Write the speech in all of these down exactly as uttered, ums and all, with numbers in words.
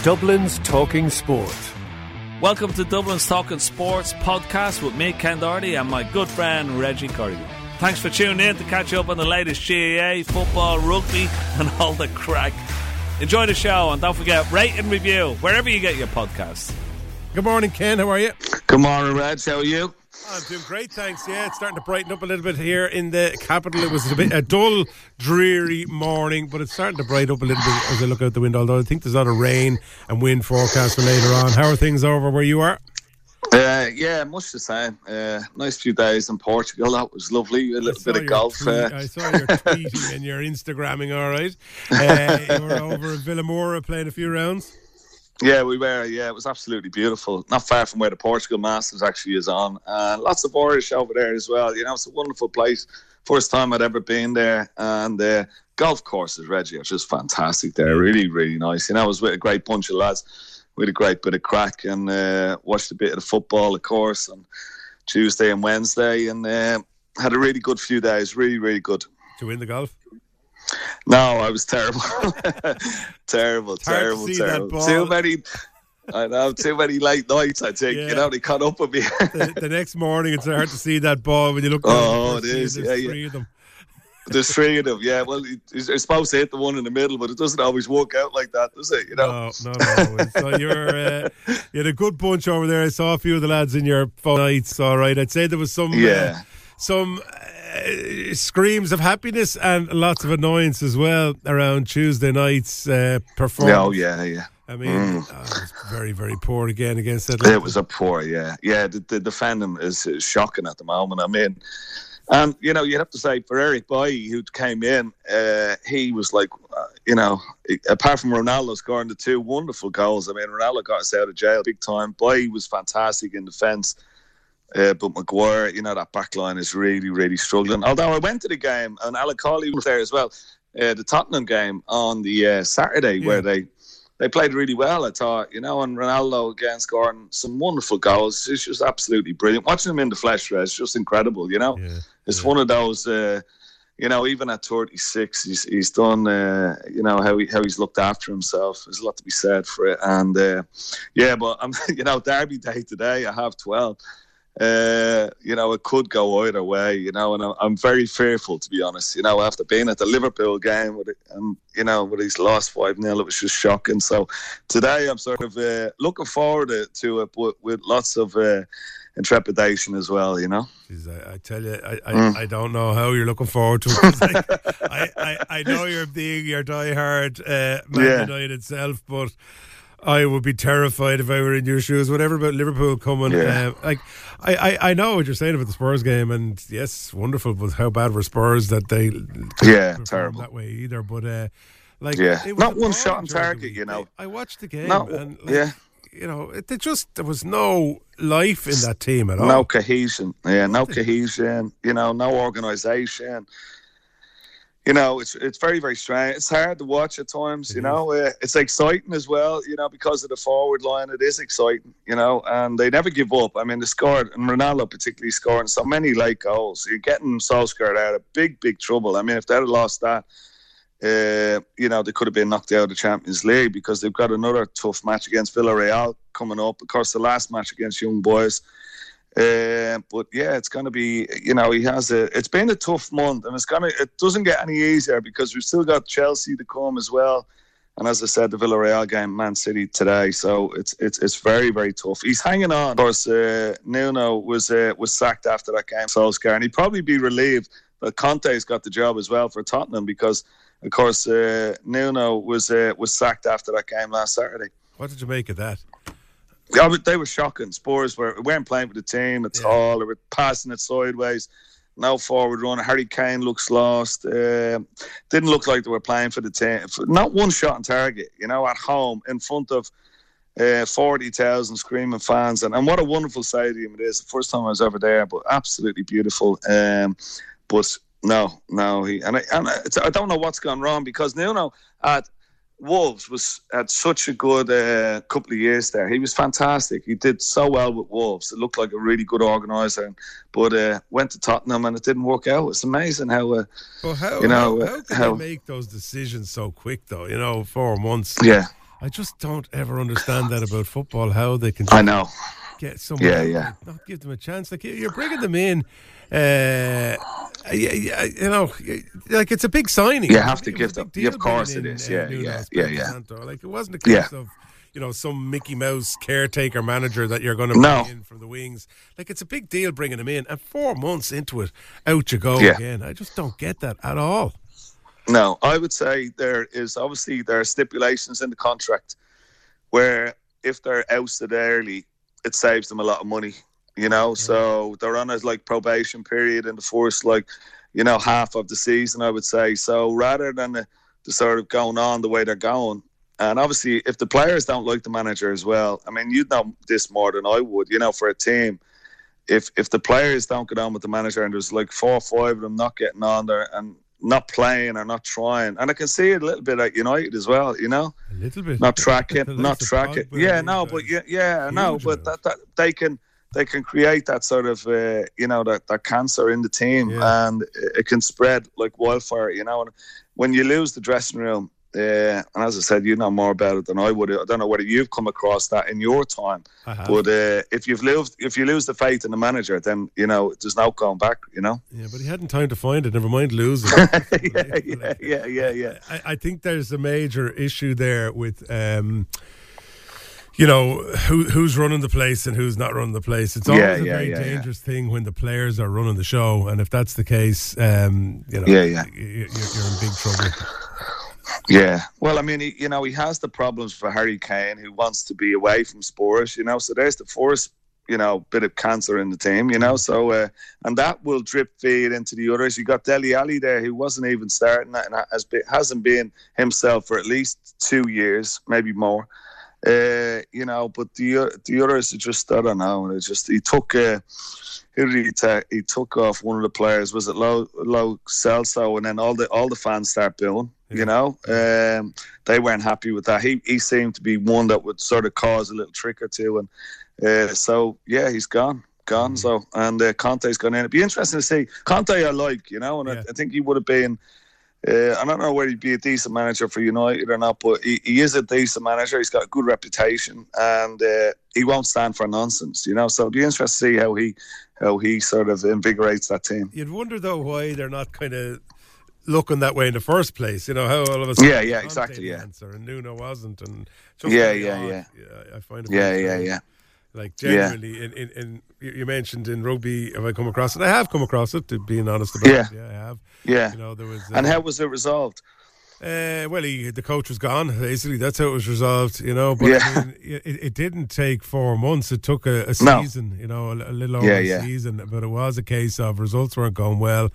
Dublin's Talking Sport. Welcome to Dublin's Talking Sports podcast with me, Ken Doherty, and my good friend Reggie Corrigan. Thanks for tuning in to catch up on the latest G A A, football, rugby and all the crack. Enjoy the show and don't forget, rate and review wherever you get your podcasts. Good morning, Ken. How are you? Good morning, Reg. How are you? I'm doing great, thanks. Yeah, it's starting to brighten up a little bit here in the capital. It was a bit a dull, dreary morning, but it's starting to brighten up a little bit as I look out the window, although I think there's a lot of rain and wind forecast for later on. How are things over where you are? Uh, yeah, much the same. Uh, nice few days in Portugal. That was lovely. A little bit of golf. Tweet, uh, I saw your tweeting and your Instagramming, all right. Uh, you were over in Villamora playing a few rounds. Yeah, we were. Yeah, it was absolutely beautiful. Not far from where the Portugal Masters actually is on. Uh, lots of Irish over there as well. You know, it's a wonderful place. First time I'd ever been there. And uh, golf courses, Reggie, are just fantastic there. Really, really nice. You know, I was with a great bunch of lads. We had a great bit of crack and uh, watched a bit of the football, of course, on Tuesday and Wednesday. And uh, had a really good few days. Really, really good. Did you win the golf? No, I was terrible. terrible, terrible, to terrible. Too many, I know, too many late nights, I think. Yeah. You know, they caught up with me. the, the next morning, it's hard to see that ball when you look down. Oh, it is. There's yeah, three yeah. of them. There's three of them, yeah. Well, you're supposed to hit the one in the middle, but it doesn't always work out like that, does it? You know? No, no, no. So you're, uh, you had a good bunch over there. I saw a few of the lads in your phone nights, all right. I'd say there was some... Yeah. Uh, some... Uh, screams of happiness and lots of annoyance as well around Tuesday night's uh, performance. Oh, yeah, yeah. I mean, mm. uh, it was very, very poor again against that. It was a poor, yeah. Yeah, the, the defending is, is shocking at the moment. I mean, and, you know, you'd have to say for Eric Bailly, who came in, uh, he was like, uh, you know, apart from Ronaldo scoring the two wonderful goals, I mean, Ronaldo got us out of jail big time. Bailly was fantastic in defence. Uh, but Maguire, you know, that back line is really, really struggling. Although I went to the game, and Alec Colley was there as well, uh, the Tottenham game on the uh, Saturday, yeah. where they, they played really well, I thought, you know, and Ronaldo again scoring some wonderful goals. It's just absolutely brilliant. Watching him in the flesh, is just incredible, you know. Yeah. It's yeah. one of those, uh, you know, even at thirty-six, he's he's done, uh, you know, how he how he's looked after himself. There's a lot to be said for it. And, uh, yeah, but, I'm, you know, Derby Day today, I have twelve. Uh, you know, it could go either way, you know, and I'm very fearful, to be honest, you know, after being at the Liverpool game with it, and, you know, with he's lost five nil, it was just shocking. So today I'm sort of uh, looking forward to it, but with lots of uh, intrepidation as well, you know. Jeez, I, I tell you, I, I, mm. I don't know how you're looking forward to it. Like, I, I, I know you're being your diehard uh, Man yeah. United self, but I would be terrified if I were in your shoes. Whatever about Liverpool coming. Yeah. Uh, like, I, I, I know what you're saying about the Spurs game, and yes, wonderful, but how bad were Spurs that they yeah, terrible that way either. But uh, like, yeah, not one shot on target, you know. I watched the game, not, and like, yeah, you know, it, it just there was no life in that team at all. No cohesion, yeah, no cohesion. You know, no organisation. You know, it's it's very, very strange. It's hard to watch at times, you know. Uh, it's exciting as well, you know, because of the forward line. It is exciting, you know, and they never give up. I mean, they scored, and Ronaldo particularly scoring so many late goals. You're getting Solskjaer out of big, big trouble. I mean, if they'd have lost that, uh, you know, they could have been knocked out of the Champions League because they've got another tough match against Villarreal coming up. Of course, the last match against Young Boys. Uh, but yeah, it's going to be, you know, he has a, it's been a tough month, and it's going to, it doesn't get any easier because we've still got Chelsea to come as well. And as I said, the Villarreal game, Man City today. So it's, it's, it's very, very tough. He's hanging on. Of course, uh, Nuno was, uh, was sacked after that game, Solskjaer, and he'd probably be relieved that Conte's got the job as well for Tottenham because, of course, uh, Nuno was, uh, was sacked after that game last Saturday. What did you make of that? Yeah, but they were shocking. Spurs were, weren't playing for the team at yeah. all. They were passing it sideways. No forward run. Harry Kane looks lost. Uh, didn't look like they were playing for the team. Not one shot on target, you know, at home in front of uh, forty thousand screaming fans. And, and what a wonderful stadium it is. The first time I was ever there, but absolutely beautiful. Um, but no, no. He, and I, and I, I don't know what's gone wrong because Nuno at Wolves was had such a good uh, couple of years there. He was fantastic. He did so well with Wolves. It looked like a really good organiser, but uh, went to Tottenham and it didn't work out. It's amazing how, uh, well, how you know, how, how can how, they make those decisions so quick though? You know, four months. Yeah. I just don't ever understand that about football. How they can. I know. Get someone. Yeah, yeah. Not give them a chance. Like you're bringing them in. Uh, you know, like it's a big signing. You have to it give them. Yeah, of course it is. Yeah, yeah, yeah, yeah. Like it wasn't a case Yeah. of, you know, some Mickey Mouse caretaker manager that you're going to bring No. in from the wings. Like it's a big deal bringing him in, and four months into it, out you go Yeah. again. I just don't get that at all. No, I would say there is obviously there are stipulations in the contract where if they're ousted early, it saves them a lot of money. You know, yeah. So they're on a like probation period in the first like, you know, half of the season, I would say. So rather than the, the sort of going on the way they're going, and obviously if the players don't like the manager as well, I mean, you'd know this more than I would, you know, for a team. If if the players don't get on with the manager and there's like four or five of them not getting on there and not playing or not trying, and I can see it a little bit at United as well, you know, a little bit, not tracking, not tracking. Yeah, no, but yeah, yeah, no, but that, that they can. They can create that sort of, uh, you know, that, that cancer in the team, yeah. and it can spread like wildfire, you know. And when you lose the dressing room, uh, and as I said, you know more about it than I would. I don't know whether you've come across that in your time, but uh, if you've lose, if you lose the faith in the manager, then you know there's no going back, you know. Yeah, but he hadn't time to find it. Never mind losing. it. yeah, like, yeah, like, yeah, yeah, yeah. I, I think there's a major issue there with. Um, You know, who who's running the place and who's not running the place. It's always yeah, a yeah, very yeah, dangerous yeah. thing when the players are running the show. And if that's the case, um, you know, yeah, yeah. You're, you're in big trouble. Yeah. Well, I mean, he, you know, he has the problems for Harry Kane, who wants to be away from Spurs, you know. So there's the first, you know, bit of cancer in the team, you know. So, uh, and that will drip feed into the others. You got Dele Alli there, who wasn't even starting that and has been, hasn't been himself for at least two years, maybe more. Uh, you know, but the the others are just, I don't know. It just he took uh, who did he take? He took off one of the players. Was it Lo Lo Celso? And then all the all the fans start booing. Yeah. You know, um, they weren't happy with that. He he seemed to be one that would sort of cause a little trick or two, and uh, so yeah, he's gone. Gone. Mm. So and uh, Conte's gone in. It'd be interesting to see. Conte I like, you know, and yeah. I, I think he would have been. Uh, I don't know whether he'd be a decent manager for United or not, but he, he is a decent manager. He's got a good reputation, and uh, he won't stand for nonsense, you know. So it'd be interesting to see how he how he sort of invigorates that team. You'd wonder though why they're not kind of looking that way in the first place. You know how all of a sudden yeah, yeah, exactly, yeah. Answer and Nuno wasn't, and just yeah, yeah, yeah, yeah. I find it yeah, yeah, yeah. Like genuinely, yeah. in, in, in you mentioned in rugby, have I come across it? I have come across it. To being honest about yeah. it, yeah, I have. Yeah, you know there was. Uh, and how was it resolved? Uh, well, he, the coach was gone. Basically, that's how it was resolved. You know, but yeah. I mean, it, it didn't take four months. It took a, a season. No. You know, a, a little over yeah, a yeah. season. But it was a case of results weren't going well.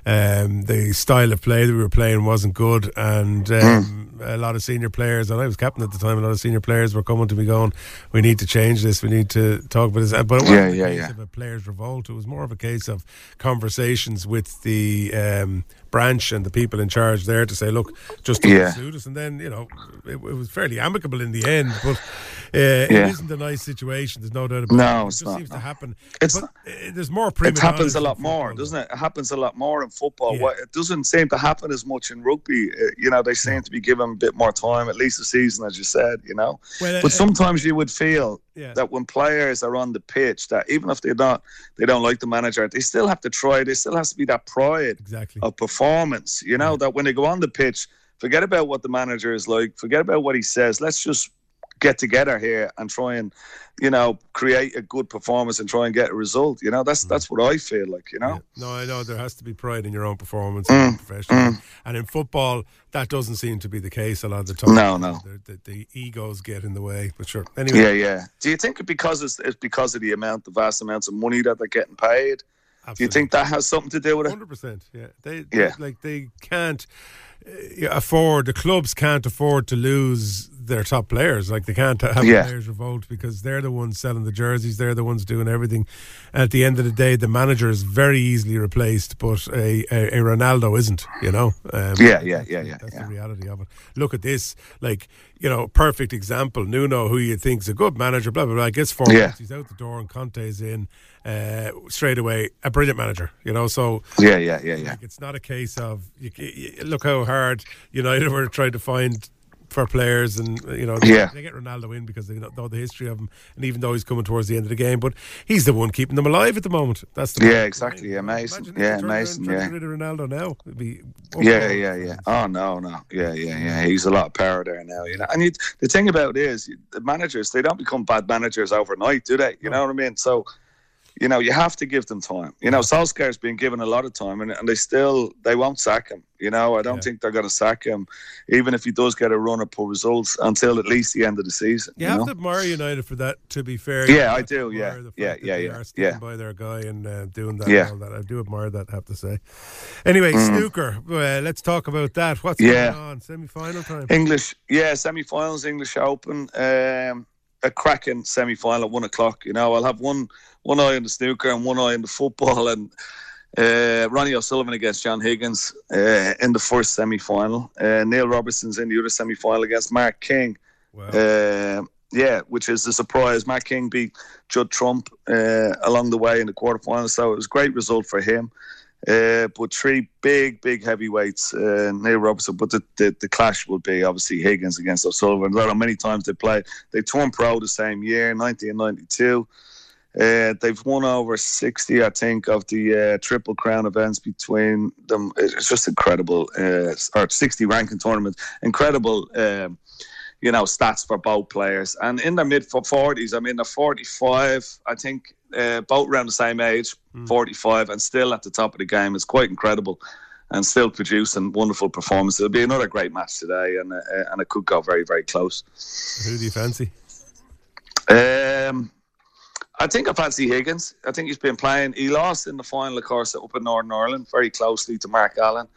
Um, the style of play that we were playing wasn't good, and um, mm. a lot of senior players, and I was captain at the time. A lot of senior players were coming to me going, "We need to change this. We need to talk about this." But it wasn't yeah, a yeah, case yeah. of a players' revolt. It was more of a case of conversations with the um, branch and the people in charge there to say, "Look, just don't yeah. suit us." And then, you know, it, it was fairly amicable in the end, but uh, yeah. it isn't a nice situation. There's no doubt about no, it. It it's just not, seems no. to happen. It's but not, uh, there's more prima it happens a lot football, more, though. doesn't it? It happens a lot more in football. Yeah. What, it doesn't seem to happen as much in rugby. Uh, you know, they seem no. to be given a bit more time, at least a season, as you said, you know. Well, but uh, sometimes you would feel yeah. that when players are on the pitch, that even if they're not, they don't like the manager, they still have to try. There still has to be that pride exactly. of performance, you know, yeah. that when they go on the pitch, forget about what the manager is like, forget about what he says. Let's just get together here and try and, you know, create a good performance and try and get a result. You know, that's mm. that's what I feel like, you know. Yeah. No, I know there has to be pride in your own performance mm. and professional. Mm. And in football, that doesn't seem to be the case a lot of the time. No, no. The, the, the egos get in the way, but sure. Anyway. Yeah, yeah. Do you think because it's, it's because of the amount, the vast amounts of money that they're getting paid? Absolutely. Do you think that has something to do with it? one hundred percent, yeah. They, yeah. They, like, they can't uh, afford, the clubs can't afford to lose their top players. Like, they can't have yeah. players revolt because they're the ones selling the jerseys, they're the ones doing everything. And at the end of the day, the manager is very easily replaced, but a, a, a Ronaldo isn't, you know. Um, yeah, yeah, yeah, yeah. That's yeah. the reality of it. Look at this, like, you know, perfect example. Nuno, who you think's a good manager, blah, blah, blah, gets four yeah. months, he's out the door and Conte's in. Uh, straight away, a brilliant manager, you know. So yeah, yeah, yeah, yeah. Like, it's not a case of you, you, look how hard United were trying to find for players, and you know they, Yeah. they get Ronaldo in because they know, know the history of him, and even though he's coming towards the end of the game, but he's the one keeping them alive at the moment. That's the Yeah, point. exactly. Yeah, Mason. Imagine if Yeah, they turned around Mason. and tried to Yeah. get rid of Ronaldo now. It'd be Yeah, yeah, yeah. Oh no, no. Yeah, yeah, yeah. He's a lot of power there now. You know, and you, the thing about it is, the managers, they don't become bad managers overnight, do they? You know what I mean? So, you know, you have to give them time. You know, Solskjaer's been given a lot of time, and, and they still they won't sack him. You know, I don't Yeah. think they're going to sack him, even if he does get a run of poor results until at least the end of the season. You, You, have know? to admire United for that, to be fair. Yeah, You I have to do, admire yeah. the fact Yeah, that yeah, they yeah, are sticking yeah. by their guy and uh, doing that. Yeah. And all that. I do admire that, I have to say. Anyway, Mm. snooker. Uh, let's talk about that. What's Yeah. going on? Semi-final time. English, yeah, semi-finals, English Open, um, a cracking semi-final at one o'clock. You know, I'll have one one eye on the snooker and one eye on the football, and uh, Ronnie O'Sullivan against John Higgins uh, in the first semi-final. Uh, Neil Robertson's in the other semi-final against Mark King. Wow. Uh, yeah, which is a surprise. Mark King beat Judd Trump uh, along the way in the quarterfinals, so it was a great result for him. Uh, but three big, big heavyweights, uh, Neil Robertson. But the, the, the clash will be obviously Higgins against O'Sullivan. I don't know how many times they played. They turned pro the same year, nineteen ninety-two. Uh, they've won over sixty, I think, of the uh, Triple Crown events between them. It's just incredible. Uh, or sixty ranking tournaments. Incredible, um, you know, stats for both players. And in their mid-forties, I mean, they're forty-five, I think, uh, both around the same age, mm. forty-five, and still at the top of the game. It's quite incredible. And still producing wonderful performances. It'll be another great match today, and uh, and it could go very, very close. Who do you fancy? Um... I think I fancy Higgins. I think he's been playing. He lost in the final, of course, up in Northern Ireland, very closely to Mark Allen.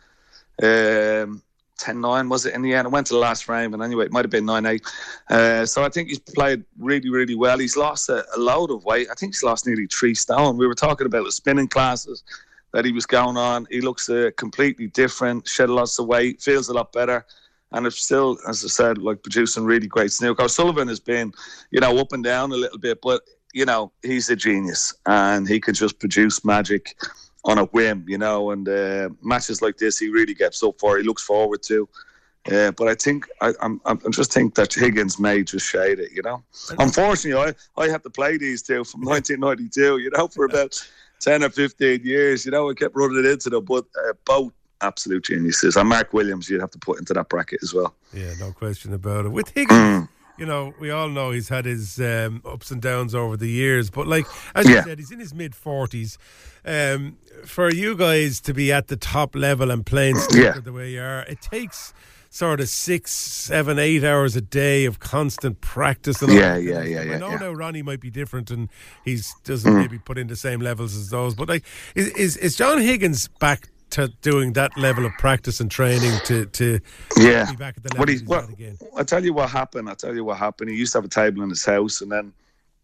Um, ten nine, was it, in the end? I went to the last frame, and anyway, it might have been nine eight. Uh, so I think he's played really, really well. He's lost a, a load of weight. I think he's lost nearly three stone. We were talking about the spinning classes that he was going on. He looks uh, completely different, shed lots of weight, feels a lot better. And it's still, as I said, like producing really great snooker. Sullivan has been, you know, up and down a little bit, but you know, he's a genius and he could just produce magic on a whim, you know, and uh, matches like this he really gets up for, he looks forward to. Uh, but I think, I, I'm, I just think that Higgins may just shade it, you know. Unfortunately, I, I had to play these two from nineteen ninety-two, you know, for about ten or fifteen years, you know, I kept running into them, but uh, both absolute geniuses. And Mark Williams, you'd have to put into that bracket as well. Yeah, no question about it. With Higgins, you know, we all know he's had his um, ups and downs over the years, but like, as you yeah. said, he's in his mid-forties. Um, for you guys to be at the top level and playing snooker yeah. the way you are, it takes sort of six, seven, eight hours a day of constant practice. And yeah, all yeah, yeah, yeah. I know yeah. now Ronnie might be different and he doesn't mm. maybe put in the same levels as those, but like, is, is, is John Higgins back to doing that level of practice and training to, to yeah. be back at the level what he's, he's, he's well, at again? I'll tell you what happened. I'll tell you what happened. He used to have a table in his house and then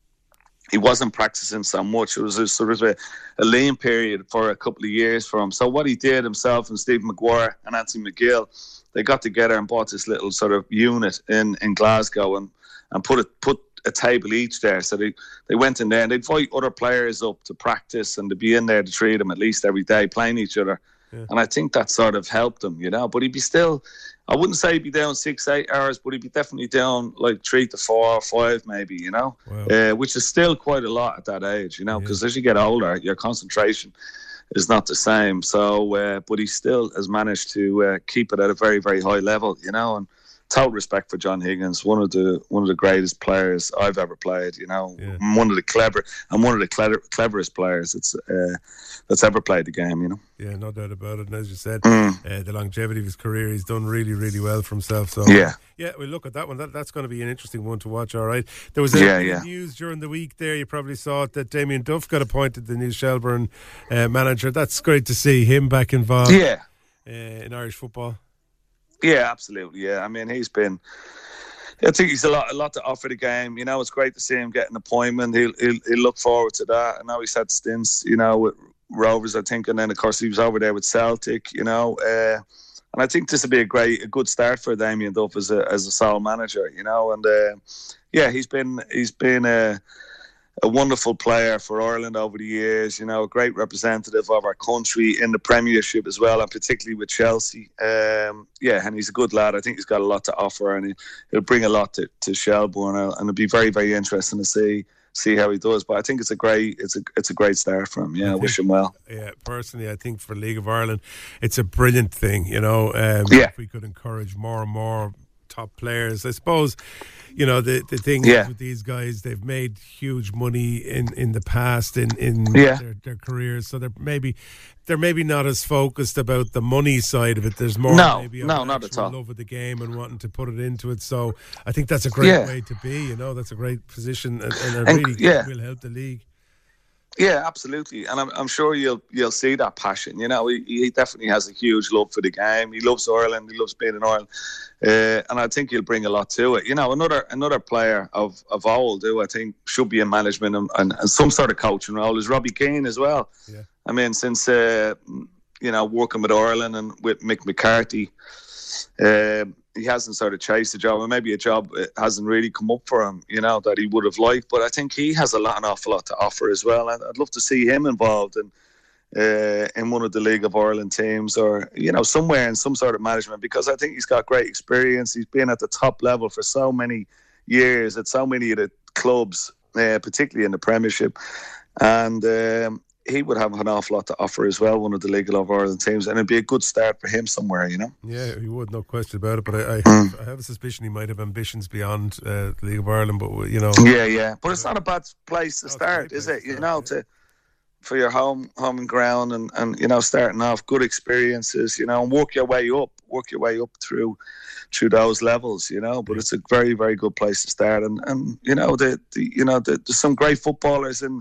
he wasn't practicing so much. It was a sort of a, a lean period for a couple of years for him. So what he did himself and Steve McGuire and Anthony McGill, they got together and bought this little sort of unit in, in Glasgow and, and put it put a table each there. So they, they went in there and they'd invite other players up to practice and to be in there to treat them at least every day, playing each other. Yeah. And I think that sort of helped him, you know. But he'd be still, I wouldn't say he'd be down six, eight hours, but he'd be definitely down like three to four or five maybe, you know, wow. uh, which is still quite a lot at that age, you know, because yeah. as you get older, your concentration is not the same. So, uh, but he still has managed to uh, keep it at a very, very high level, you know, and total respect for John Higgins, one of the one of the greatest players I've ever played, you know, yeah. one of the clever and one of the clever, cleverest players it's uh, that's ever played the game, you know. Yeah, no doubt about it. And as you said, mm. uh, the longevity of his career, he's done really, really well for himself. So yeah, yeah, we look at that one. That, that's going to be an interesting one to watch. All right, there was a yeah, yeah. news during the week there. You probably saw it that Damien Duff got appointed the new Shelbourne uh, manager. That's great to see him back involved. Yeah, uh, in Irish football. Yeah, absolutely. Yeah, I mean, he's been. I think he's a lot, a lot to offer the game. You know, it's great to see him get an appointment. He'll, he'll, he'll look forward to that. I know he's had stints, you know, with Rovers, I think, and then of course he was over there with Celtic. You know, uh, and I think this will be a great, a good start for Damien Duff as a as a sole manager. You know, and uh, yeah, he's been he's been a. a wonderful player for Ireland over the years, you know, a great representative of our country in the Premiership as well, and particularly with Chelsea. Um, yeah, and he's a good lad. I think he's got a lot to offer, and he, he'll bring a lot to, to Shelbourne, and it'll be very, very interesting to see see how he does. But I think it's a great it's a it's a great start for him. Yeah, I, think, wish him well. Yeah, personally, I think for League of Ireland, it's a brilliant thing. You know, um, yeah. if we could encourage more and more top players, I suppose. You know, the the thing yeah. is with these guys, they've made huge money in, in the past in, in yeah. their, their careers, so they're maybe they're maybe not as focused about the money side of it. There's more no, maybe no, not at all. love of the game and wanting to put it into it. So I think that's a great yeah. way to be. You know, that's a great position, and, and it and, really yeah. will help the league. Yeah, absolutely, and I'm, I'm sure you'll you'll see that passion. You know, he, he definitely has a huge love for the game. He loves Ireland. He loves being in Ireland, uh, and I think he'll bring a lot to it. You know, another another player of, of old who I think should be in management and, and, and some sort of coaching role is Robbie Keane as well. Yeah. I mean, since uh, you know working with Ireland and with Mick McCarthy. Uh, he hasn't sort of chased a job, and maybe a job hasn't really come up for him, you know, that he would have liked. But I think he has a lot, an awful lot to offer as well. And I'd love to see him involved in uh, in one of the League of Ireland teams, or you know, somewhere in some sort of management, because I think he's got great experience. He's been at the top level for so many years at so many of the clubs, uh, particularly in the Premiership, and. Um, he would have an awful lot to offer as well, one of the League of Ireland teams, and it'd be a good start for him somewhere, you know. Yeah, he would, no question about it. But I, I, mm. have, I have a suspicion he might have ambitions beyond uh, the League of Ireland. But you know, yeah, yeah. But it's not a bad place to start, is it? You know, to for your home home and ground, and, and you know, starting off good experiences, you know, and work your way up, work your way up through through those levels, you know. But it's a very, very good place to start, and and you know, the, the you know, the, there's some great footballers in.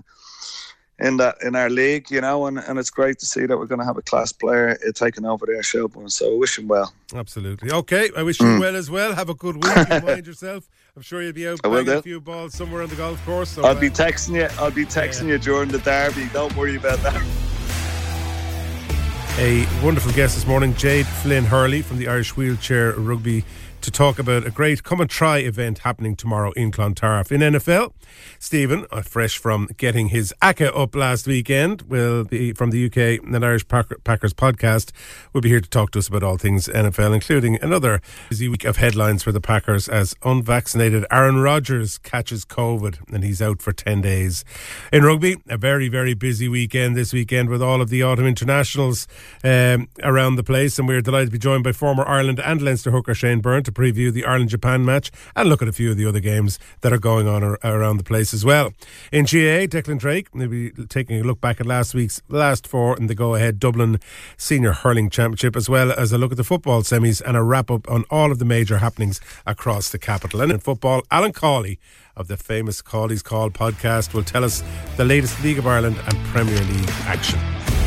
in that in our league, you know, and, and it's great to see that we're going to have a class player uh, taking over there, Shelbourne. So I wish him well. Absolutely. Okay, I wish you mm. well as well. Have a good week. You mind yourself. I'm sure you'll be out banging a few balls somewhere on the golf course. So, I'll uh, be texting you. I'll be texting yeah. you during the derby. Don't worry about that. A wonderful guest this morning, Jade Flynn Hurley from the Irish Wheelchair Rugby, to talk about a great Come and Try event happening tomorrow in Clontarf. In N F L, Stephen, uh, fresh from getting his A C A up last weekend, will be from the U K and Irish Packers podcast, will be here to talk to us about all things N F L, including another busy week of headlines for the Packers as unvaccinated Aaron Rodgers catches COVID and he's out for ten days. In rugby, a very, very busy weekend this weekend with all of the autumn internationals um, around the place, and we're delighted to be joined by former Ireland and Leinster hooker Shane Byrne to preview the Ireland-Japan match and look at a few of the other games that are going on ar- around the place as well. In G A A, Declan Drake will be taking a look back at last week's last four in the go-ahead Dublin Senior Hurling Championship, as well as a look at the football semis and a wrap-up on all of the major happenings across the capital. And in football, Alan Cawley of the famous Cawley's Call podcast will tell us the latest League of Ireland and Premier League action.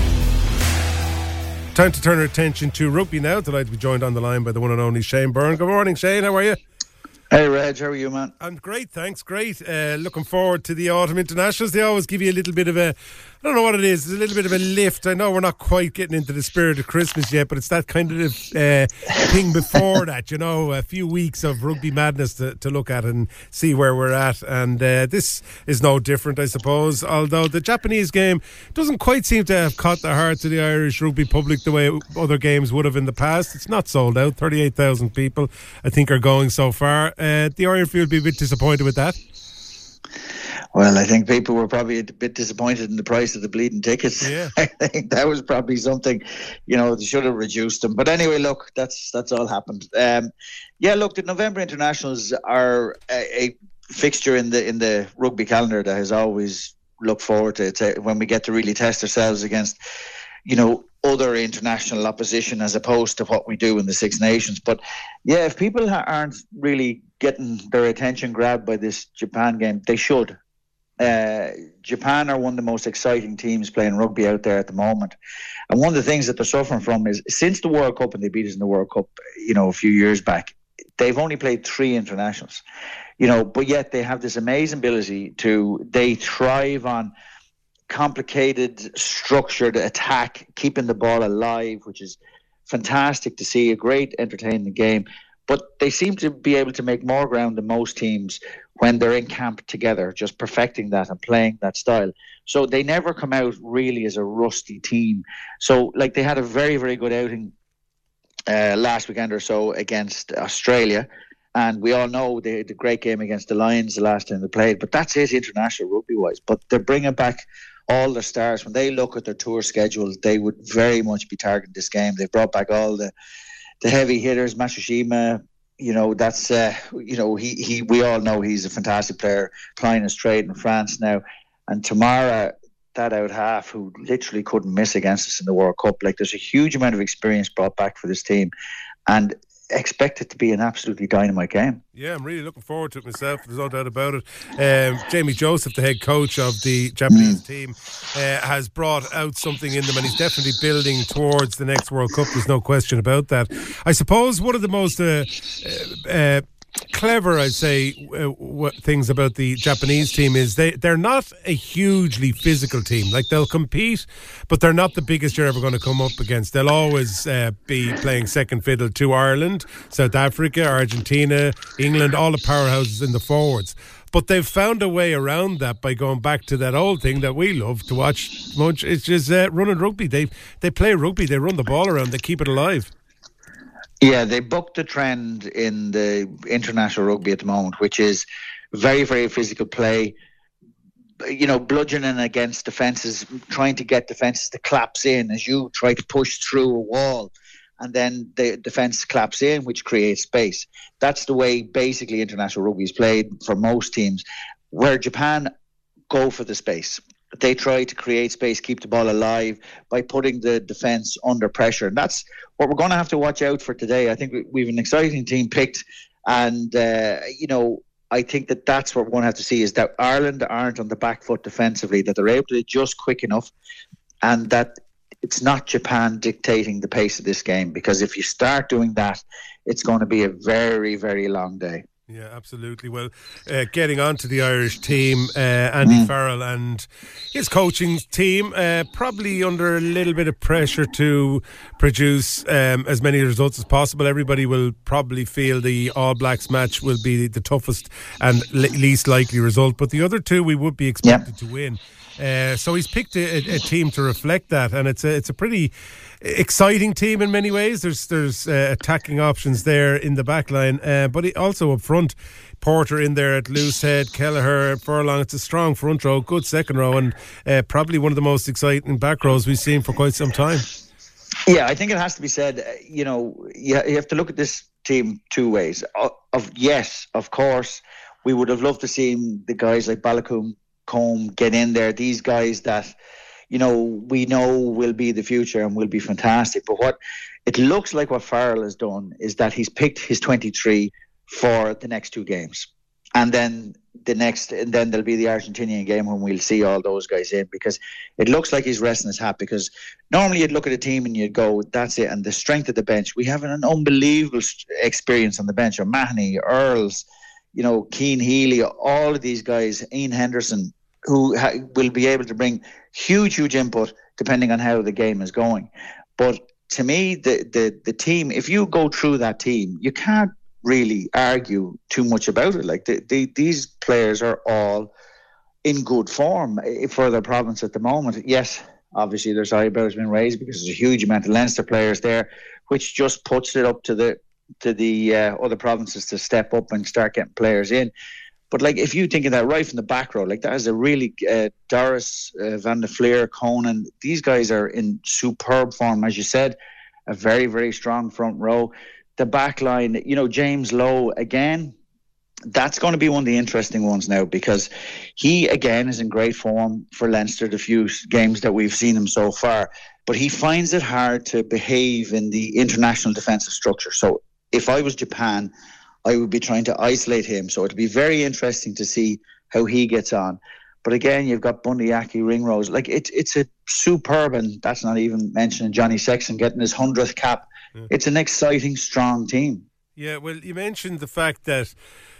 Time to turn our attention to rugby now. Delighted to be joined on the line by the one and only Shane Byrne. Good morning, Shane. How are you? Hey, Reg. How are you, man? I'm great, thanks. Great. Uh, looking forward to the autumn internationals. They always give you a little bit of a, I don't know what it is, it's a little bit of a lift. I know we're not quite getting into the spirit of Christmas yet, but it's that kind of uh, thing before that, you know, a few weeks of rugby madness to, to look at and see where we're at. And uh, this is no different, I suppose, although the Japanese game doesn't quite seem to have caught the hearts of the Irish rugby public the way other games would have in the past. It's not sold out. thirty-eight thousand people, I think, are going so far. Uh, the Irish will be a bit disappointed with that. Well, I think people were probably a bit disappointed in the price of the bleeding tickets. Yeah. I think that was probably something, you know, they should have reduced them. But anyway, look, that's that's all happened. Um, yeah, look, the November internationals are a, a fixture in the in the rugby calendar that has always looked forward to. It's a, when we get to really test ourselves against, you know, other international opposition as opposed to what we do in the Six Nations. But yeah, if people ha- aren't really getting their attention grabbed by this Japan game, they should. Uh, Japan are one of the most exciting teams playing rugby out there at the moment. And one of the things that they're suffering from is since the World Cup, and they beat us in the World Cup, you know, a few years back, they've only played three internationals, you know, but yet they have this amazing ability to, they thrive on complicated, structured attack, keeping the ball alive, which is fantastic to see, a great entertaining game. But they seem to be able to make more ground than most teams when they're in camp together, just perfecting that and playing that style. So they never come out really as a rusty team. So, like, they had a very, very good outing uh, last weekend or so against Australia. And we all know they had a great game against the Lions the last time they played. But that's it international rugby-wise. But they're bringing back all their stars. When they look at their tour schedule, they would very much be targeting this game. They've brought back all the, the heavy hitters, Matsushima. You know, that's, uh, you know, he, he, we all know he's a fantastic player, plying his trade in France now. And Tamara, that out half, who literally couldn't miss against us in the World Cup. Like, there's a huge amount of experience brought back for this team. And expect it to be an absolutely dynamite game. Yeah, I'm really looking forward to it myself. There's no doubt about it. Um, Jamie Joseph, the head coach of the Japanese mm. team, uh, has brought out something in them, and he's definitely building towards the next World Cup. There's no question about that. I suppose one of the most uh, uh, uh, clever, I'd say, uh, what, things about the Japanese team is they, they're not a hugely physical team. Like, they'll compete, but they're not the biggest you're ever going to come up against. They'll always uh, be playing second fiddle to Ireland, South Africa, Argentina, England, all the powerhouses in the forwards. But they've found a way around that by going back to that old thing that we love to watch much. It's just uh, running rugby. They, they play rugby, they run the ball around, they keep it alive. Yeah, they bucked the trend in the international rugby at the moment, which is very, very physical play, you know, bludgeoning against defences, trying to get defences to collapse in as you try to push through a wall, and then the defence collapse in, which creates space. That's the way basically international rugby is played for most teams, where Japan go for the space. They try to create space, keep the ball alive by putting the defence under pressure. And that's what we're going to have to watch out for today. I think we have an exciting team picked. And, uh, you know, I think that that's what we're going to have to see, is that Ireland aren't on the back foot defensively, that they're able to adjust quick enough, and that it's not Japan dictating the pace of this game. Because if you start doing that, it's going to be a very, very long day. Yeah, absolutely. Well, uh, getting on to the Irish team, uh, Andy mm. Farrell and his coaching team, uh, probably under a little bit of pressure to produce um, as many results as possible. Everybody will probably feel the All Blacks match will be the toughest and le- least likely result, but the other two we would be expected yeah. to win. Uh, so he's picked a, a team to reflect that, and it's a, it's a pretty exciting team in many ways. There's there's uh, attacking options there in the back line, uh, but he also up front, Porter in there at Loosehead, Kelleher, Furlong. It's a strong front row, good second row, and uh, probably one of the most exciting back rows we've seen for quite some time. Yeah, I think it has to be said, uh, you know, you, you have to look at this team two ways. Of, of Yes, of course, we would have loved to see the guys like Balakoon, Combe get in there. These guys that, you know, we know will be the future and will be fantastic. But what it looks like what Farrell has done is that he's picked his twenty-three for the next two games. And then the next, and then there'll be the Argentinian game when we'll see all those guys in, because it looks like he's resting his hat. Because normally you'd look at a team and you'd go, that's it. And the strength of the bench, we have an unbelievable experience on the bench. O'Mahony, Earls, you know, Keane Healy, all of these guys, Ian Henderson, who ha- will be able to bring huge, huge input depending on how the game is going. But to me, the, the, the team, if you go through that team, you can't really argue too much about it. Like the, the, these players are all in good form for their province at the moment. Yes, obviously there's eyebrows been raised because there's a huge amount of Leinster players there, which just puts it up to the to the uh, other provinces to step up and start getting players in. But like, if you think of that right from the back row, like that is a really uh, Doris, uh, Van der Fleer, Conan. These guys are in superb form, as you said. A very, very strong front row. The back line, you know, James Lowe again. That's going to be one of the interesting ones now, because he again is in great form for Leinster. The few games that we've seen him so far, but he finds it hard to behave in the international defensive structure. So if I was Japan, I would be trying to isolate him. So it'll be very interesting to see how he gets on. But again, you've got Bundyaki, Ringrose. Like it, it's a superb, and that's not even mentioning Johnny Sexton getting his hundredth cap. Yeah. It's an exciting, strong team. Yeah, well, you mentioned the fact that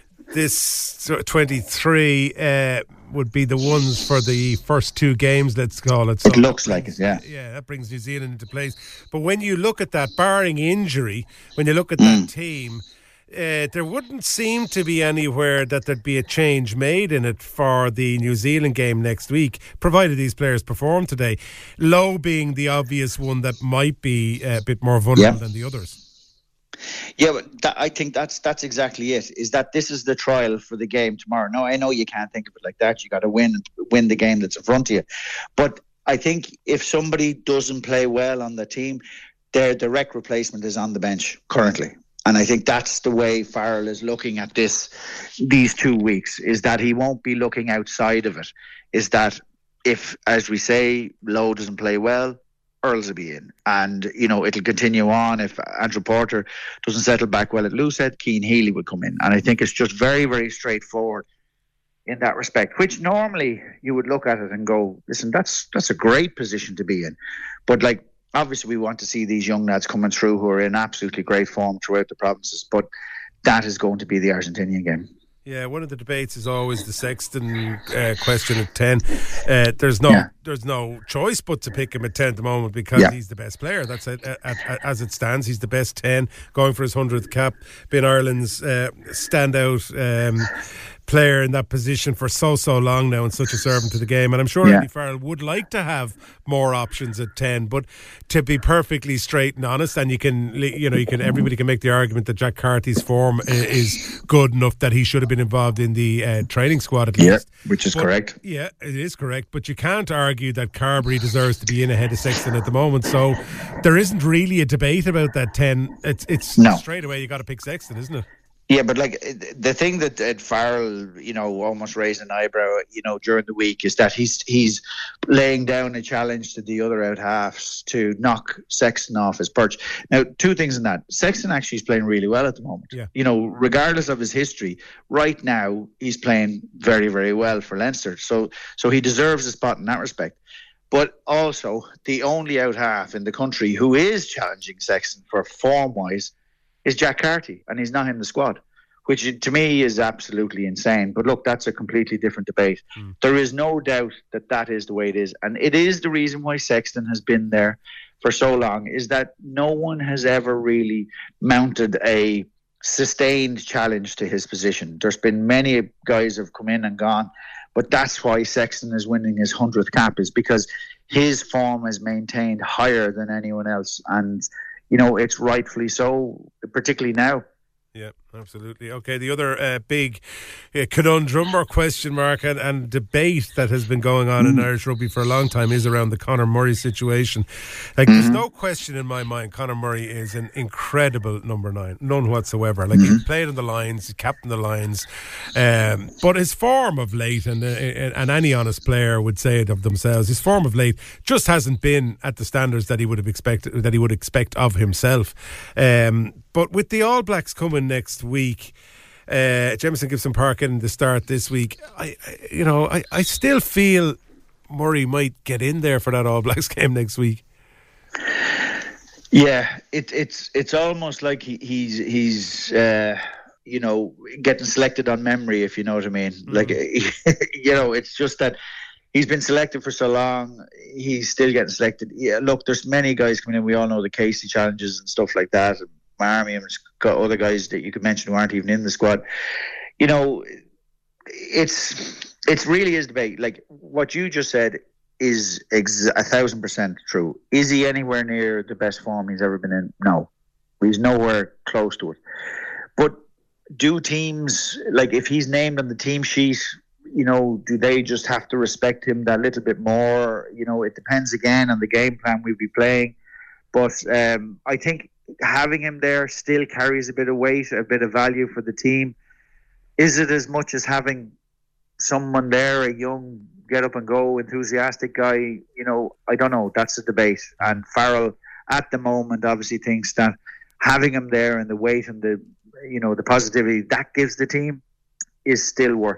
this twenty-three uh, would be the ones for the first two games, let's call it. So it looks like it, yeah. Yeah, that brings New Zealand into place. But when you look at that, barring injury, when you look at that mm. team, uh, there wouldn't seem to be anywhere that there'd be a change made in it for the New Zealand game next week, provided these players perform today. Lowe being the obvious one that might be a bit more vulnerable yeah. than the others. Yeah, but that, I think that's that's exactly it. Is that this is the trial for the game tomorrow? No, I know you can't think of it like that. You got to win win the game that's in front of you. But I think if somebody doesn't play well on the team, their direct replacement is on the bench currently. And I think that's the way Farrell is looking at this, these two weeks, is that he won't be looking outside of it. Is that if, as we say, Lowe doesn't play well, Earls will be in. And, you know, it'll continue on. If Andrew Porter doesn't settle back well at Loosehead, Keane Healy would come in. And I think it's just very, very straightforward in that respect, which normally you would look at it and go, listen, that's that's a great position to be in. But, like, obviously we want to see these young lads coming through who are in absolutely great form throughout the provinces. But that is going to be the Argentinian game. Yeah, one of the debates is always the Sexton uh, question at ten. Uh, there's no, yeah. there's no choice but to pick him at ten at the moment because yeah. he's the best player. That's it, at, at, as it stands. He's the best ten, going for his hundredth cap. Been Ireland's uh, standout um, player in that position for so so long now, and such a servant to the game. And I'm sure yeah. Andy Farrell would like to have more options at ten, but to be perfectly straight and honest, and you can, you know, you can, everybody can make the argument that Jack Carty's form is good enough that he should have been involved in the uh, training squad at yeah, least. Which is but, correct. Yeah, it is correct. But you can't argue that Carberry deserves to be in ahead of Sexton at the moment. So there isn't really a debate about that ten. It's it's no. straight away you got to pick Sexton, isn't it? Yeah, but like the thing that Ed Farrell, you know, almost raised an eyebrow, you know, during the week is that he's he's laying down a challenge to the other out halves to knock Sexton off his perch. Now, two things in that. Sexton actually is playing really well at the moment. Yeah. You know, regardless of his history, right now he's playing very, very well for Leinster. So so he deserves a spot in that respect. But also, the only out half in the country who is challenging Sexton for form-wise is Jack Carty, and he's not in the squad, which to me is absolutely insane. But look, that's a completely different debate. Mm. There is no doubt that that is the way it is. And it is the reason why Sexton has been there for so long, is that no one has ever really mounted a sustained challenge to his position. There's been many guys have come in and gone, but that's why Sexton is winning his hundredth cap, is because his form is maintained higher than anyone else. And you know, it's rightfully so, particularly now. Yeah, absolutely. Okay, the other uh, big uh, conundrum or question mark and, and debate that has been going on mm-hmm. in Irish rugby for a long time is around the Conor Murray situation. Like, mm-hmm. there's no question in my mind, Conor Murray is an incredible number nine, none whatsoever. Like, mm-hmm. he played on the Lions, he captained the Lions, um, but his form of late, and, uh, and any honest player would say it of themselves, his form of late just hasn't been at the standards that he would have expected, that he would expect of himself. Um, but with the All Blacks coming next week, uh, Jamison Gibson Park in the start this week, I, I you know, I, I still feel Murray might get in there for that All Blacks game next week. Yeah, it, it's it's almost like he, he's he's uh, you know, getting selected on memory, if you know what I mean. Mm. Like, you know, it's just that he's been selected for so long, he's still getting selected. Yeah, look, there's many guys coming in. We all know the Casey challenges and stuff like that. Marmion's got other guys that you could mention who aren't even in the squad. You know, it's it's really is debate. Like what you just said is ex- a thousand percent true. Is he anywhere near the best form he's ever been in? No, he's nowhere close to it. But do teams, like if he's named on the team sheet, you know, do they just have to respect him that little bit more? You know, it depends again on the game plan we'll be playing. But um, I think having him there still carries a bit of weight, a bit of value for the team. Is it as much as having someone there, a young get up and go enthusiastic guy? You know, I don't know. That's a debate. And Farrell at the moment obviously thinks that having him there and the weight and the, you know, the positivity that gives the team is still worth it.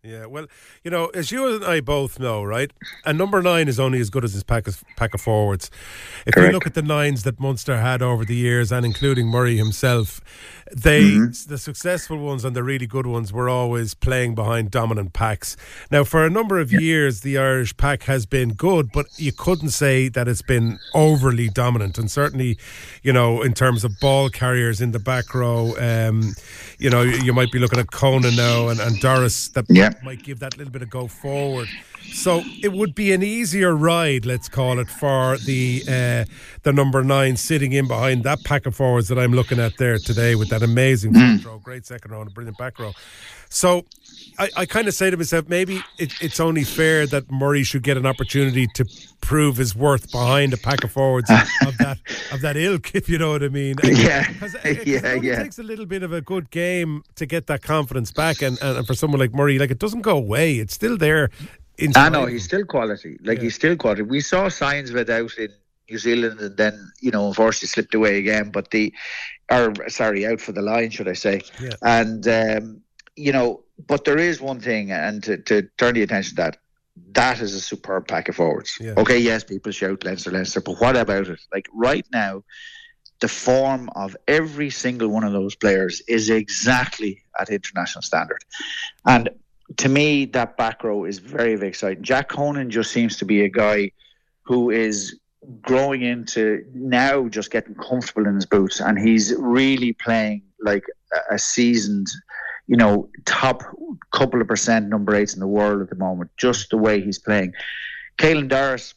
Yeah, well, you know, as you and I both know, right, a number nine is only as good as his pack of, pack of forwards. If Correct. you look at the nines that Munster had over the years, and including Murray himself, they mm-hmm. the successful ones and the really good ones were always playing behind dominant packs. Now, for a number of yeah. years, the Irish pack has been good, but you couldn't say that it's been overly dominant. And certainly, you know, in terms of ball carriers in the back row, um, you know, you might be looking at Conan now and, and Doris that yeah. might give that little bit of go forward. So it would be an easier ride, let's call it, for the uh, the number nine sitting in behind that pack of forwards that I'm looking at there today with that amazing front row, great second row and a brilliant back row. So I, I kind of say to myself, maybe it, it's only fair that Murray should get an opportunity to prove his worth behind a pack of forwards of that of that ilk, if you know what I mean. And, yeah, cause, cause yeah, it only yeah. takes a little bit of a good game to get that confidence back, and, and, and for someone like Murray, like, it doesn't go away; it's still there. I know he's still quality. Like yeah. he's still quality. We saw signs of it out in New Zealand, and then, you know, unfortunately slipped away again. But the, or sorry, out for the line, should I say? Yeah. And um, you know, but there is one thing, and to, to turn the attention to that, that is a superb pack of forwards. Yeah. Okay, yes, people shout Leinster, Leinster, but what about it? Like right now, the form of every single one of those players is exactly at international standard, and to me, that back row is very, very exciting. Jack Conan just seems to be a guy who is growing into now just getting comfortable in his boots, and he's really playing like a seasoned, you know, top couple of percent number eights in the world at the moment, just the way he's playing. Caelan Doris,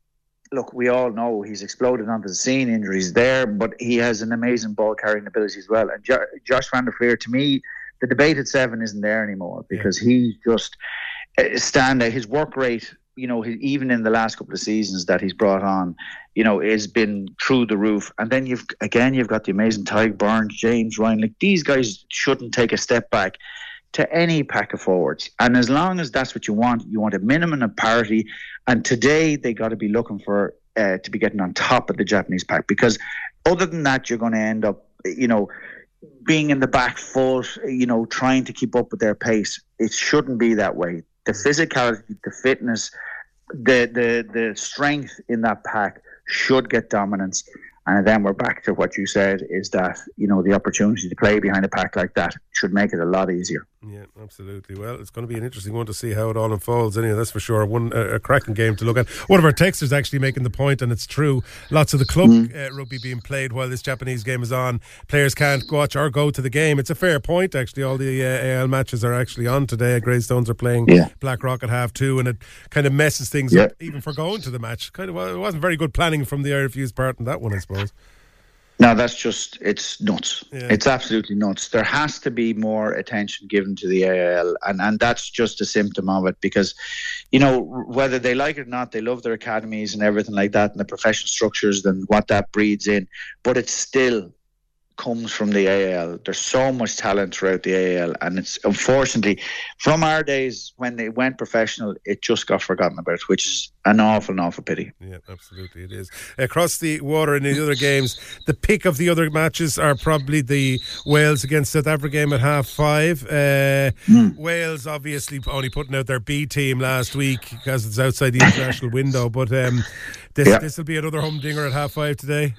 look, we all know he's exploded onto the scene, injuries there, but he has an amazing ball carrying ability as well. And jo- Josh Van der Fleer, to me, the debate at seven isn't there anymore, because yeah. he's just uh, stand out. His work rate, you know, he, even in the last couple of seasons that he's brought on, you know, has been through the roof. And then you've again you've got the amazing Tyg Burns, James Ryan. Like, these guys shouldn't take a step back to any pack of forwards. And as long as that's what you want, you want a minimum of parity. And today they got to be looking for uh, to be getting on top of the Japanese pack, because other than that, you're going to end up, you know, being in the back foot, you know, trying to keep up with their pace. It shouldn't be that way. The physicality, the fitness, the the the strength in that pack should get dominance. And then we're back to what you said, is that, you know, the opportunity to play behind a pack like that should make it a lot easier. Yeah, absolutely. Well, it's going to be an interesting one to see how it all unfolds. Anyway, that's for sure. One uh, a cracking game to look at. One of our texters actually making the point, and it's true. Lots of the club mm. uh, rugby being played while this Japanese game is on. Players can't watch or go to the game. It's a fair point, actually. All the uh, A L matches are actually on today. Greystones are playing yeah. Blackrock at half two, and it kind of messes things yeah. up even for going to the match. Kind of, well, it wasn't very good planning from the I R F U's part in that one, I suppose. No, that's just, it's nuts. Yeah. It's absolutely nuts. There has to be more attention given to the A I L, and, and that's just a symptom of it, because, you know, whether they like it or not, they love their academies and everything like that, and the professional structures and what that breeds in, but it still comes from the A I L. There's so much talent throughout the A I L, and it's unfortunately from our days when they went professional, it just got forgotten about, which is an awful, an awful pity. Yeah, absolutely, it is. Across the water in the other games, the pick of the other matches are probably the Wales against South Africa game at half five. Uh, mm. Wales obviously only putting out their B team last week because it's outside the international window, but um, this yeah. this will be another humdinger at half five today.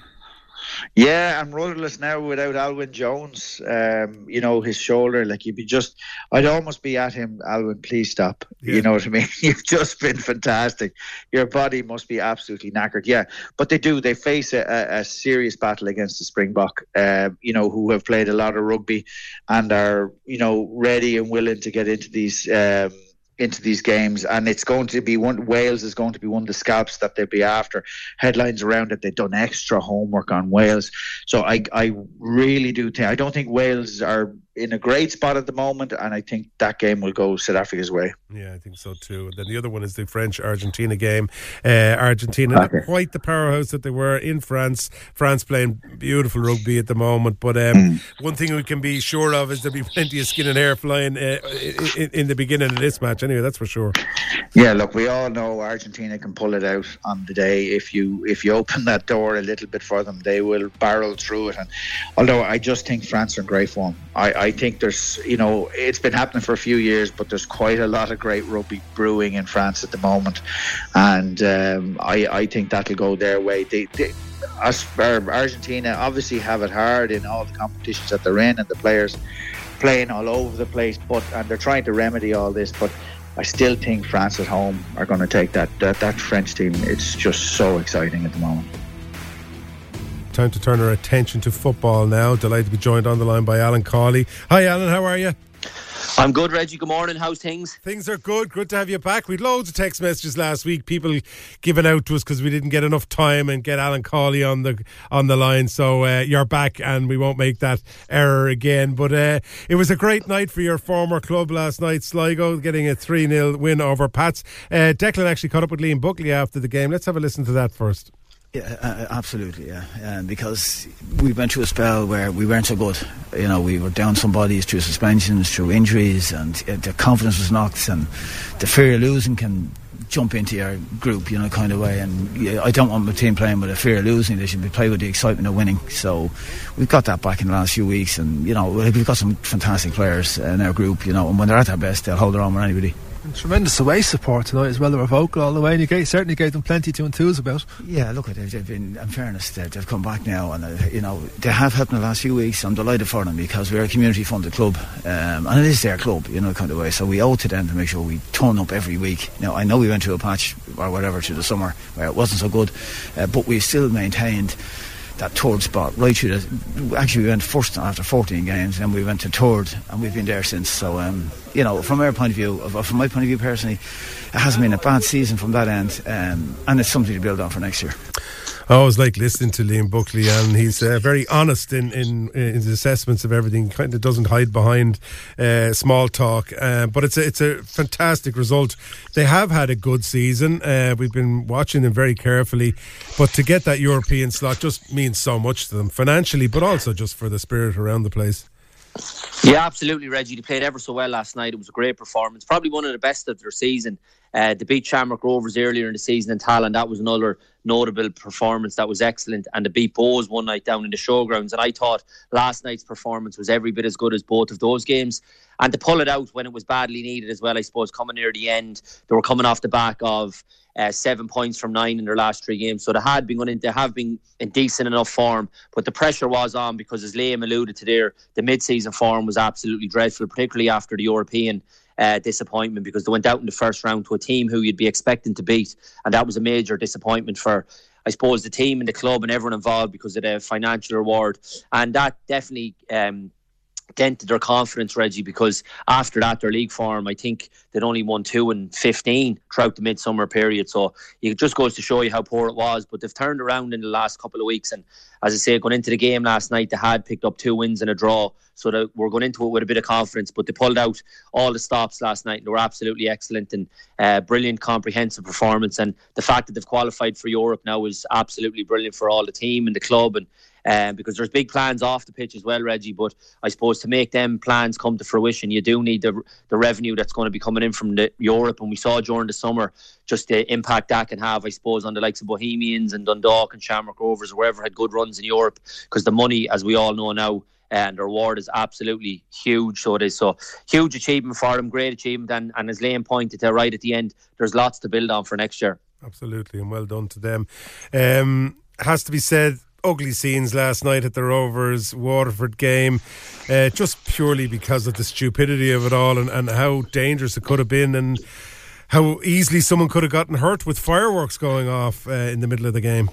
Yeah, I'm rudderless now without Alwyn Jones. Um, you know, his shoulder, like, you'd be just, I'd almost be at him, Alwyn, please stop. Yeah. You know what I mean? You've just been fantastic. Your body must be absolutely knackered. Yeah, but they do. They face a, a, a serious battle against the Springbok, uh, you know, who have played a lot of rugby and are, you know, ready and willing to get into these um, into these games, and it's going to be one, Wales is going to be one of the scalps that they'll be after. Headlines around it, they've done extra homework on Wales, so I I really do think, I don't think Wales are in a great spot at the moment, and I think that game will go South Africa's way. Yeah, I think so too. And then the other one is the French-Argentina game. Uh, Argentina, okay. not quite the powerhouse that they were in France. France playing beautiful rugby at the moment, but um, mm. one thing we can be sure of is there'll be plenty of skin and hair flying uh, in, in the beginning of this match anyway, that's for sure. Yeah, look, we all know Argentina can pull it out on the day. If you if you open that door a little bit for them, they will barrel through it. And although I just think France are in great form, I I think there's, you know, it's been happening for a few years, but there's quite a lot of great rugby brewing in France at the moment, and um, I, I think that'll go their way. They, they, as Argentina obviously have it hard in all the competitions that they're in, and the players playing all over the place, but and they're trying to remedy all this, but I still think France at home are going to take that, that that French team. It's just so exciting at the moment. Time to turn our attention to football now. Delighted to be joined on the line by Alan Cawley. Hi Alan, how are you? I'm good, Reggie. Good morning. How's things? Things are good. Good to have you back. We had loads of text messages last week. People giving out to us because we didn't get enough time and get Alan Cawley on the on the line. So uh, you're back, and we won't make that error again. But uh, it was a great night for your former club last night, Sligo, getting a three nil win over Pats. Uh, Declan actually caught up with Liam Buckley after the game. Let's have a listen to that first. Yeah, uh, absolutely, yeah. Um, because we went through a spell where we weren't so good. You know, we were down some bodies through suspensions, through injuries, and uh, the confidence was knocked, and the fear of losing can jump into your group, you know, kind of way. And yeah, I don't want my team playing with a fear of losing. They should be playing with the excitement of winning. So we've got that back in the last few weeks, and you know, we've got some fantastic players in our group. You know, and when they're at their best, they'll hold their own with anybody. And tremendous away support tonight as well. They were vocal all the way, and you gave, certainly gave them plenty to enthuse about. Yeah, look, they've, they've been, in fairness, they've, they've come back now, and uh, you know, they have helped in the last few weeks. I'm delighted for them because we're a community-funded club, um, and it is their club, you know, kind of way. So we owe it to them to make sure we turn up every week. Now, I know we went through a patch or whatever through the summer where it wasn't so good, uh, but we still maintained that third spot right through the. Actually, we went first after fourteen games, and we went to third, and we've been there since. So, um, you know, from our point of view, from my point of view personally, it hasn't been a bad season from that end, um, and it's something to build on for next year. I always like listening to Liam Buckley, and he's uh, very honest in, in, in his assessments of everything. Kind of doesn't hide behind uh, small talk, uh, but it's a, it's a fantastic result. They have had a good season. Uh, we've been watching them very carefully, but to get that European slot just means so much to them financially, but also just for the spirit around the place. Yeah, absolutely, Reggie. They played ever so well last night. It was a great performance, probably one of the best of their season. Uh, they beat Shamrock Rovers earlier in the season in Tallinn. That was another notable performance. That was excellent. And they beat Bohs one night down in the showgrounds. And I thought last night's performance was every bit as good as both of those games. And to pull it out when it was badly needed as well, I suppose, coming near the end, they were coming off the back of uh, seven points from nine in their last three games. So they had been going in, they have been in decent enough form, but the pressure was on because, as Liam alluded to there, the mid-season form was absolutely dreadful, particularly after the European Uh, disappointment, because they went out in the first round to a team who you'd be expecting to beat, and that was a major disappointment for, I suppose, the team and the club and everyone involved because of the financial reward, and that definitely um, dented their confidence, Reggie, because after that their league form, I think they'd only won two and fifteen throughout the midsummer period, so it just goes to show you how poor it was. But they've turned around in the last couple of weeks, and as I say, going into the game last night, they had picked up two wins and a draw, so that we're going into it with a bit of confidence. But they pulled out all the stops last night, and they were absolutely excellent, and uh, brilliant, comprehensive performance. And the fact that they've qualified for Europe now is absolutely brilliant for all the team and the club, and um, because there's big plans off the pitch as well, Reggie. But I suppose to make them plans come to fruition, you do need the the revenue that's going to be coming in from the Europe. And we saw during the summer just the impact that can have, I suppose, on the likes of Bohemians and Dundalk and Shamrock Rovers, or wherever had good runs in Europe, because the money, as we all know now, and the reward is absolutely huge. So it is. So huge achievement for them, great achievement, and, and as Liam pointed out right at the end, there's lots to build on for next year. Absolutely, and well done to them. Um, has to be said, ugly scenes last night at the Rovers Waterford game, uh, just purely because of the stupidity of it all, and, and how dangerous it could have been, and how easily someone could have gotten hurt with fireworks going off uh, in the middle of the game.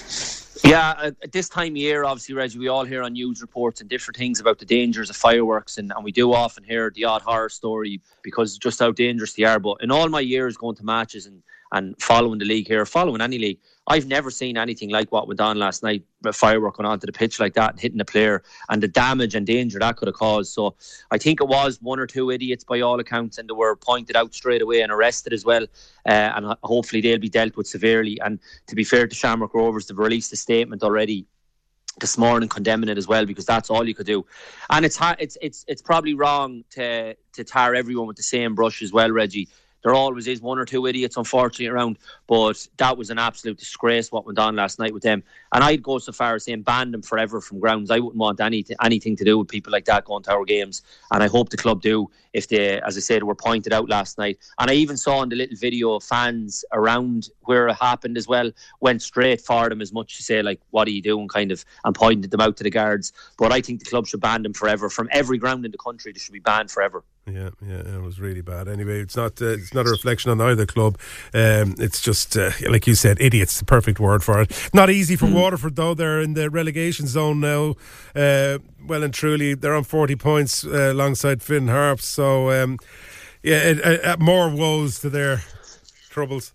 Yeah, at this time of year, obviously, Reggie, we all hear on news reports and different things about the dangers of fireworks, and, and we do often hear the odd horror story because just how dangerous they are. But in all my years going to matches and, and following the league here, following any league, I've never seen anything like what went on last night, a firework going onto the pitch like that and hitting a player, and the damage and danger that could have caused. So I think it was one or two idiots by all accounts, and they were pointed out straight away and arrested as well, uh, and hopefully they'll be dealt with severely. And to be fair to Shamrock Rovers, they've released a statement already this morning condemning it as well, because that's all you could do. And it's ha- it's it's it's probably wrong to to tar everyone with the same brush as well, Reggie. there always is one or two idiots, unfortunately, around. But that was an absolute disgrace what went on last night with them. And I'd go so far as saying ban them forever from grounds. I wouldn't want any, anything to do with people like that going to our games. And I hope the club do, if they, as I said, were pointed out last night. And I even saw in the little video fans around where it happened as well went straight for them, as much to say, like, what are you doing, kind of, and pointed them out to the guards. But I think the club should ban them forever. From every ground in the country, they should be banned forever. Yeah, yeah, it was really bad. Anyway, it's not uh, it's not a reflection on either club. Um, it's just, uh, like you said, idiots, the perfect word for it. Not easy for mm. Waterford, though. They're in the relegation zone now. Uh, well and truly, they're on forty points uh, alongside Finn Harps. So, um, yeah, it, uh, more woes to their troubles.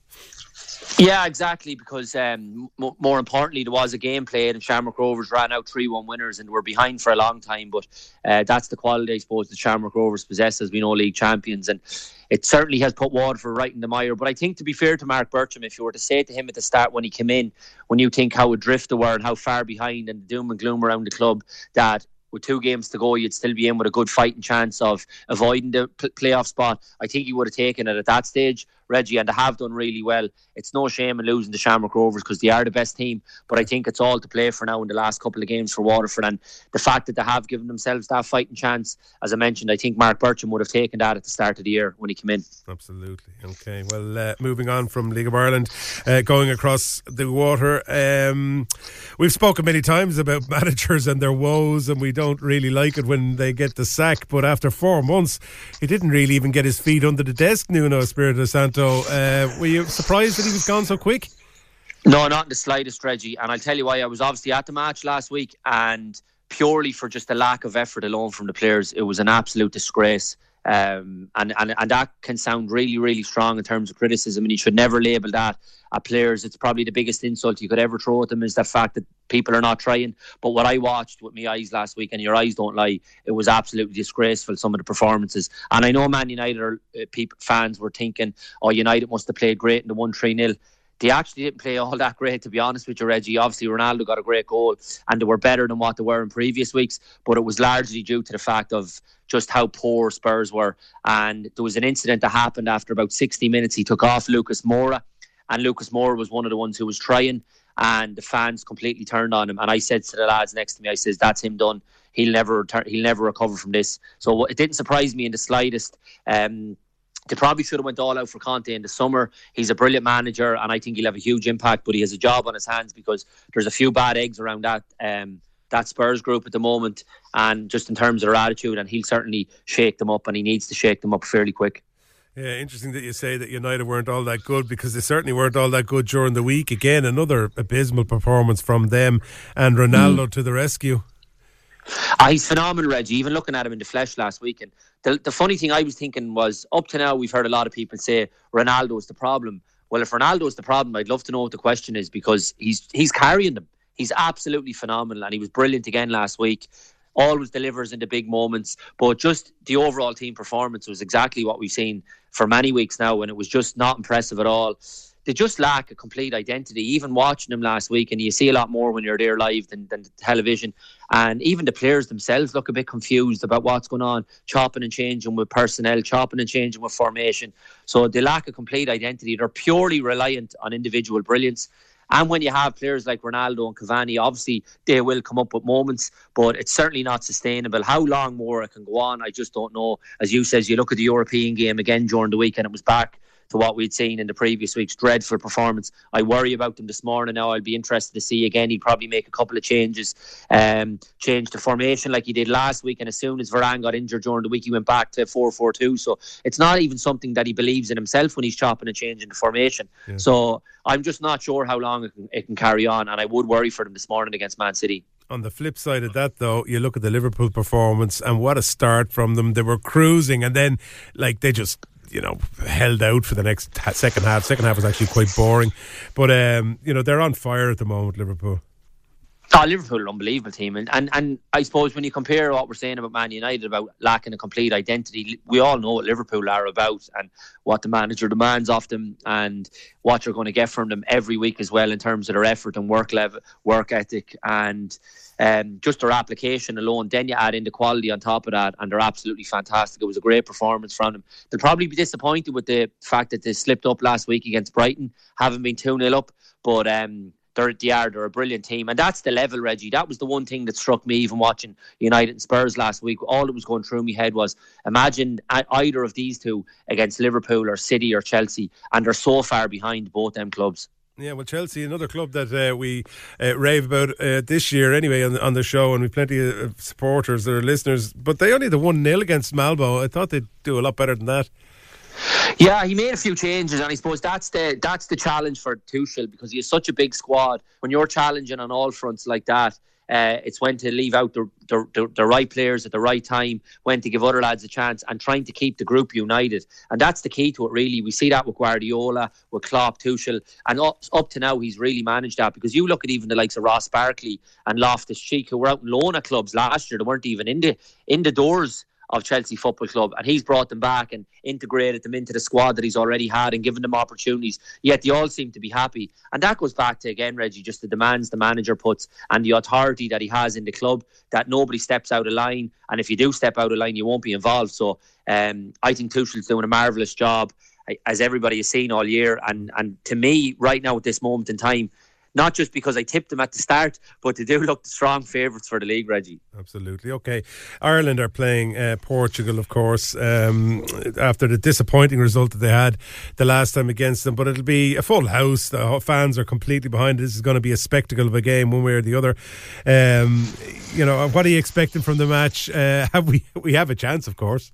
Yeah, exactly, because um, m- more importantly, there was a game played and Shamrock Rovers ran out three one winners and were behind for a long time, but uh, that's the quality, I suppose, that Shamrock Rovers possess as we know league champions, and it certainly has put Waterford right in the mire. But I think, to be fair to Mark Bircham, if you were to say to him at the start when he came in, when you think how adrift they were and how far behind and the doom and gloom around the club, that with two games to go, you'd still be in with a good fighting chance of avoiding the p- playoff spot, I think he would have taken it at that stage, Reggie, and they have done really well. It's no shame in losing to Shamrock Rovers because they are the best team, but I think it's all to play for now in the last couple of games for Waterford, and the fact that they have given themselves that fighting chance, as I mentioned, I think Mark Bircham would have taken that at the start of the year when he came in. Absolutely. Okay, well, uh, moving on from League of Ireland, uh, going across the water, um, we've spoken many times about managers and their woes, and we don't really like it when they get the sack, but after four months he didn't really even get his feet under the desk, Nuno Espirito Santo. Uh, were you surprised that he was gone so quick? No, not in the slightest, Reggie, and I'll tell you why. I was obviously at the match last week, and purely for just the lack of effort alone from the players, it was an absolute disgrace. Um, and, and, and that can sound really, really strong in terms of criticism, and you should never label that at players. It's probably the biggest insult you could ever throw at them, is the fact that people are not trying. But what I watched with my eyes last week, and your eyes don't lie, it was absolutely disgraceful, some of the performances. And I know Man United are, uh, people, fans were thinking, oh, United must have played great in the one three nil. They actually didn't play all that great, to be honest with you, Reggie. Obviously, Ronaldo got a great goal and they were better than what they were in previous weeks, but it was largely due to the fact of just how poor Spurs were. And there was an incident that happened after about sixty minutes. He took off Lucas Moura, and Lucas Moura was one of the ones who was trying, and the fans completely turned on him. And I said to the lads next to me, I says, that's him done. He'll never return, he'll never recover from this. So it didn't surprise me in the slightest. Um, They probably should have went all out for Conte in the summer. He's a brilliant manager, and I think he'll have a huge impact, but he has a job on his hands because there's a few bad eggs around that um, that Spurs group at the moment, and just in terms of their attitude, and he'll certainly shake them up, and he needs to shake them up fairly quick. Yeah, interesting that you say that United weren't all that good, because they certainly weren't all that good during the week. Again, another abysmal performance from them, and Ronaldo mm. to the rescue. Ah, he's phenomenal, Reggie. Even looking at him in the flesh last week, and the, the funny thing I was thinking was, up to now we've heard a lot of people say Ronaldo's the problem. Well, if Ronaldo's the problem, I'd love to know what the question is, because he's he's carrying them. He's absolutely phenomenal, and he was brilliant again last week. Always delivers in the big moments, but just the overall team performance was exactly what we've seen for many weeks now, and it was just not impressive at all. They just lack a complete identity. Even watching them last week, and you see a lot more when you're there live than, than the television, and even the players themselves look a bit confused about what's going on, chopping and changing with personnel, chopping and changing with formation. So they lack a complete identity. They're purely reliant on individual brilliance. And when you have players like Ronaldo and Cavani, obviously they will come up with moments, but it's certainly not sustainable. How long more it can go on, I just don't know. As you says, you look at the European game again during the week, and it was back to what we'd seen in the previous week's dreadful performance. I worry about them this morning now. I'll be interested to see again. He'd probably make a couple of changes, um, change the formation like he did last week, and as soon as Varane got injured during the week, he went back to four four two. So it's not even something that he believes in himself when he's chopping and changing the formation. Yeah. So I'm just not sure how long it can, it can carry on, and I would worry for them this morning against Man City. On the flip side of that, though, you look at the Liverpool performance, and what a start from them. They were cruising, and then like they just, you know, held out for the next ha- second half. Second half was actually quite boring. But, um, you know, they're on fire at the moment, Liverpool. Oh, Liverpool are an unbelievable team. And, and and I suppose when you compare what we're saying about Man United, about lacking a complete identity, we all know what Liverpool are about and what the manager demands of them and what you're going to get from them every week as well in terms of their effort and work level, work ethic and um, just their application alone. Then you add in the quality on top of that and they're absolutely fantastic. It was a great performance from them. They'll probably be disappointed with the fact that they slipped up last week against Brighton, having been two nil up, but um They're, they are, they're a brilliant team. And that's the level, Reggie. That was the one thing that struck me even watching United and Spurs last week. All that was going through my head was, imagine either of these two against Liverpool or City or Chelsea, and they're so far behind both them clubs. Yeah, well, Chelsea, another club that uh, we uh, rave about uh, this year anyway on the, on the show, and we've plenty of supporters or listeners, but they only the one nil against Malmo. I thought they'd do a lot better than that. Yeah, he made a few changes, and I suppose that's the that's the challenge for Tuchel, because he has such a big squad. When you're challenging on all fronts like that, uh, it's when to leave out the, the, the, the right players at the right time, when to give other lads a chance, and trying to keep the group united. And that's the key to it, really. We see that with Guardiola, with Klopp, Tuchel, and up, up to now he's really managed that, because you look at even the likes of Ross Barkley and Loftus-Cheek, who were out in loan at clubs last year. They weren't even in the, in the doors of Chelsea Football Club, and he's brought them back and integrated them into the squad that he's already had and given them opportunities, yet they all seem to be happy. And that goes back to, again, Reggie, just the demands the manager puts and the authority that he has in the club, that nobody steps out of line, and if you do step out of line you won't be involved. So um, I think Tuchel's doing a marvellous job, as everybody has seen all year, and, and to me right now at this moment in time, not just because I tipped them at the start, but they do look the strong favourites for the league, Reggie. Absolutely. Okay. Ireland are playing uh, Portugal, of course, um, after the disappointing result that they had the last time against them. But it'll be a full house. The fans are completely behind it. This is going to be a spectacle of a game, one way or the other. Um, you know, what are you expecting from the match? Uh, have we we have a chance, of course.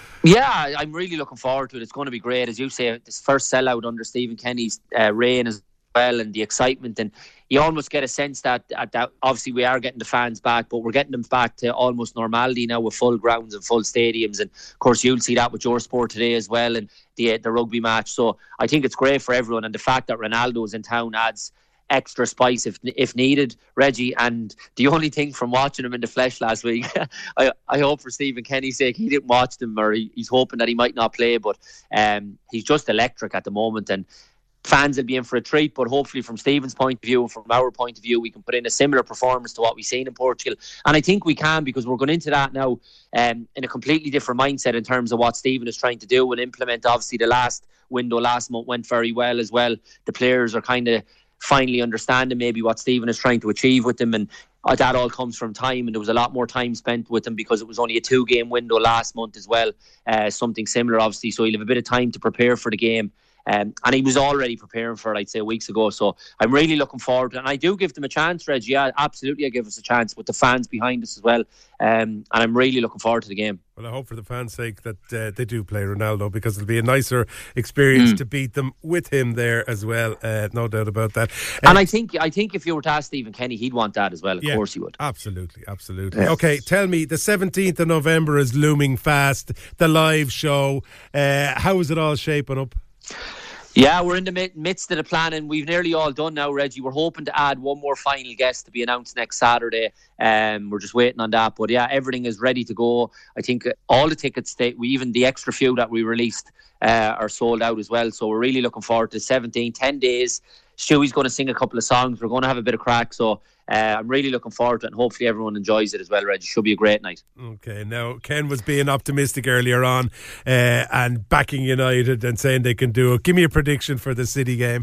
Yeah, I'm really looking forward to it. It's going to be great. As you say, this first sellout under Stephen Kenny's uh, reign is well, and the excitement, and you almost get a sense that, that obviously we are getting the fans back, but we're getting them back to almost normality now with full grounds and full stadiums. And of course you'll see that with your sport today as well, and the the rugby match. So I think it's great for everyone, and the fact that Ronaldo's in town adds extra spice if if needed, Reggie. And the only thing from watching him in the flesh last week, I, I hope for Stephen Kenny's sake he didn't watch them, or he, he's hoping that he might not play, but um, he's just electric at the moment, and fans will be in for a treat. But hopefully from Stephen's point of view and from our point of view, we can put in a similar performance to what we've seen in Portugal. And I think we can, because we're going into that now um, in a completely different mindset in terms of what Stephen is trying to do and implement. Obviously the last window last month went very well as well. The players are kind of finally understanding maybe what Stephen is trying to achieve with them, and uh, that all comes from time, and there was a lot more time spent with them because it was only a two game window last month as well, uh, something similar obviously, so he'll have a bit of time to prepare for the game. Um, and he was already preparing for it, I'd say, weeks ago. So I'm really looking forward to it. And I do give them a chance, Reg. Yeah, absolutely, I give us a chance with the fans behind us as well. Um, and I'm really looking forward to the game. Well, I hope for the fans' sake that uh, they do play Ronaldo, because it'll be a nicer experience mm. to beat them with him there as well. Uh, no doubt about that. Uh, and I think I think if you were to ask Stephen Kenny, he'd want that as well. Of yeah, course he would. Absolutely, absolutely. Yeah. Okay, tell me, the seventeenth of November is looming fast. The live show. Uh, how is it all shaping up? Yeah, we're in the midst of the planning. We've nearly all done now, Reggie. We're hoping to add one more final guest to be announced next Saturday. Um, we're just waiting on that. But yeah, everything is ready to go. I think all the tickets, they, we even the extra few that we released uh, are sold out as well. So we're really looking forward to the seventeenth, ten days. Stewie's going to sing a couple of songs. We're going to have a bit of crack. So uh, I'm really looking forward to it, and hopefully everyone enjoys it as well, Reggie. Should be a great night. Okay, now Ken was being optimistic earlier on uh, and backing United and saying they can do it. Give me a prediction for the City game.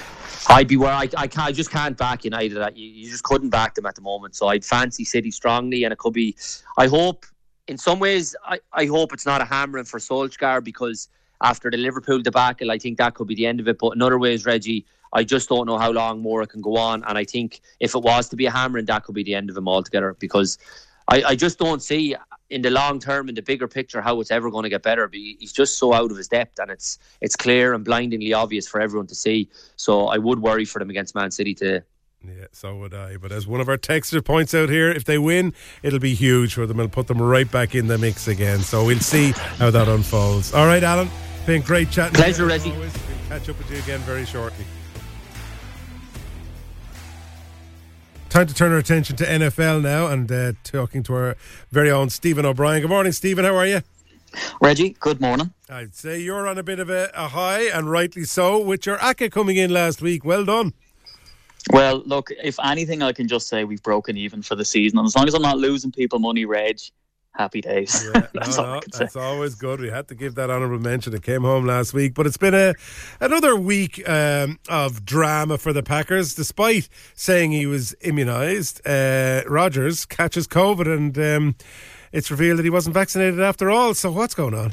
I'd be where I, I, can't, I just can't back United. You, you just couldn't back them at the moment. So I'd fancy City strongly, and it could be, I hope, in some ways, I, I hope it's not a hammering for Solskjaer, because after the Liverpool debacle, I think that could be the end of it. But in other ways, Reggie, I just don't know how long more it can go on. And I think if it was to be a hammering, that could be the end of him altogether, because I, I just don't see in the long term, in the bigger picture, how it's ever going to get better. He's just so out of his depth, and it's it's clear and blindingly obvious for everyone to see. So I would worry for them against Man City today. Yeah, so would I. But as one of our texters points out here, if they win, it'll be huge for them. It'll put them right back in the mix again. So we'll see how that unfolds. All right, Alan, been great chatting. Pleasure, Reggie. We'll catch up with you again very shortly. time to turn our attention to N F L now and uh, talking to our very own Stephen O'Brien. Good morning, Stephen. How are you? Reggie, good morning. I'd say you're on a bit of a, a high, and rightly so, with your A C C A coming in last week. Well done. Well, look, if anything, I can just say we've broken even for the season. And as long as I'm not losing people money, Reg, happy days. Yeah, that's no, all no, I can that's say. always good. We had to give that honourable mention. It came home last week, but it's been a another week um, of drama for the Packers. Despite saying he was immunised, uh, Rodgers catches COVID, and um, it's revealed that he wasn't vaccinated after all. So what's going on?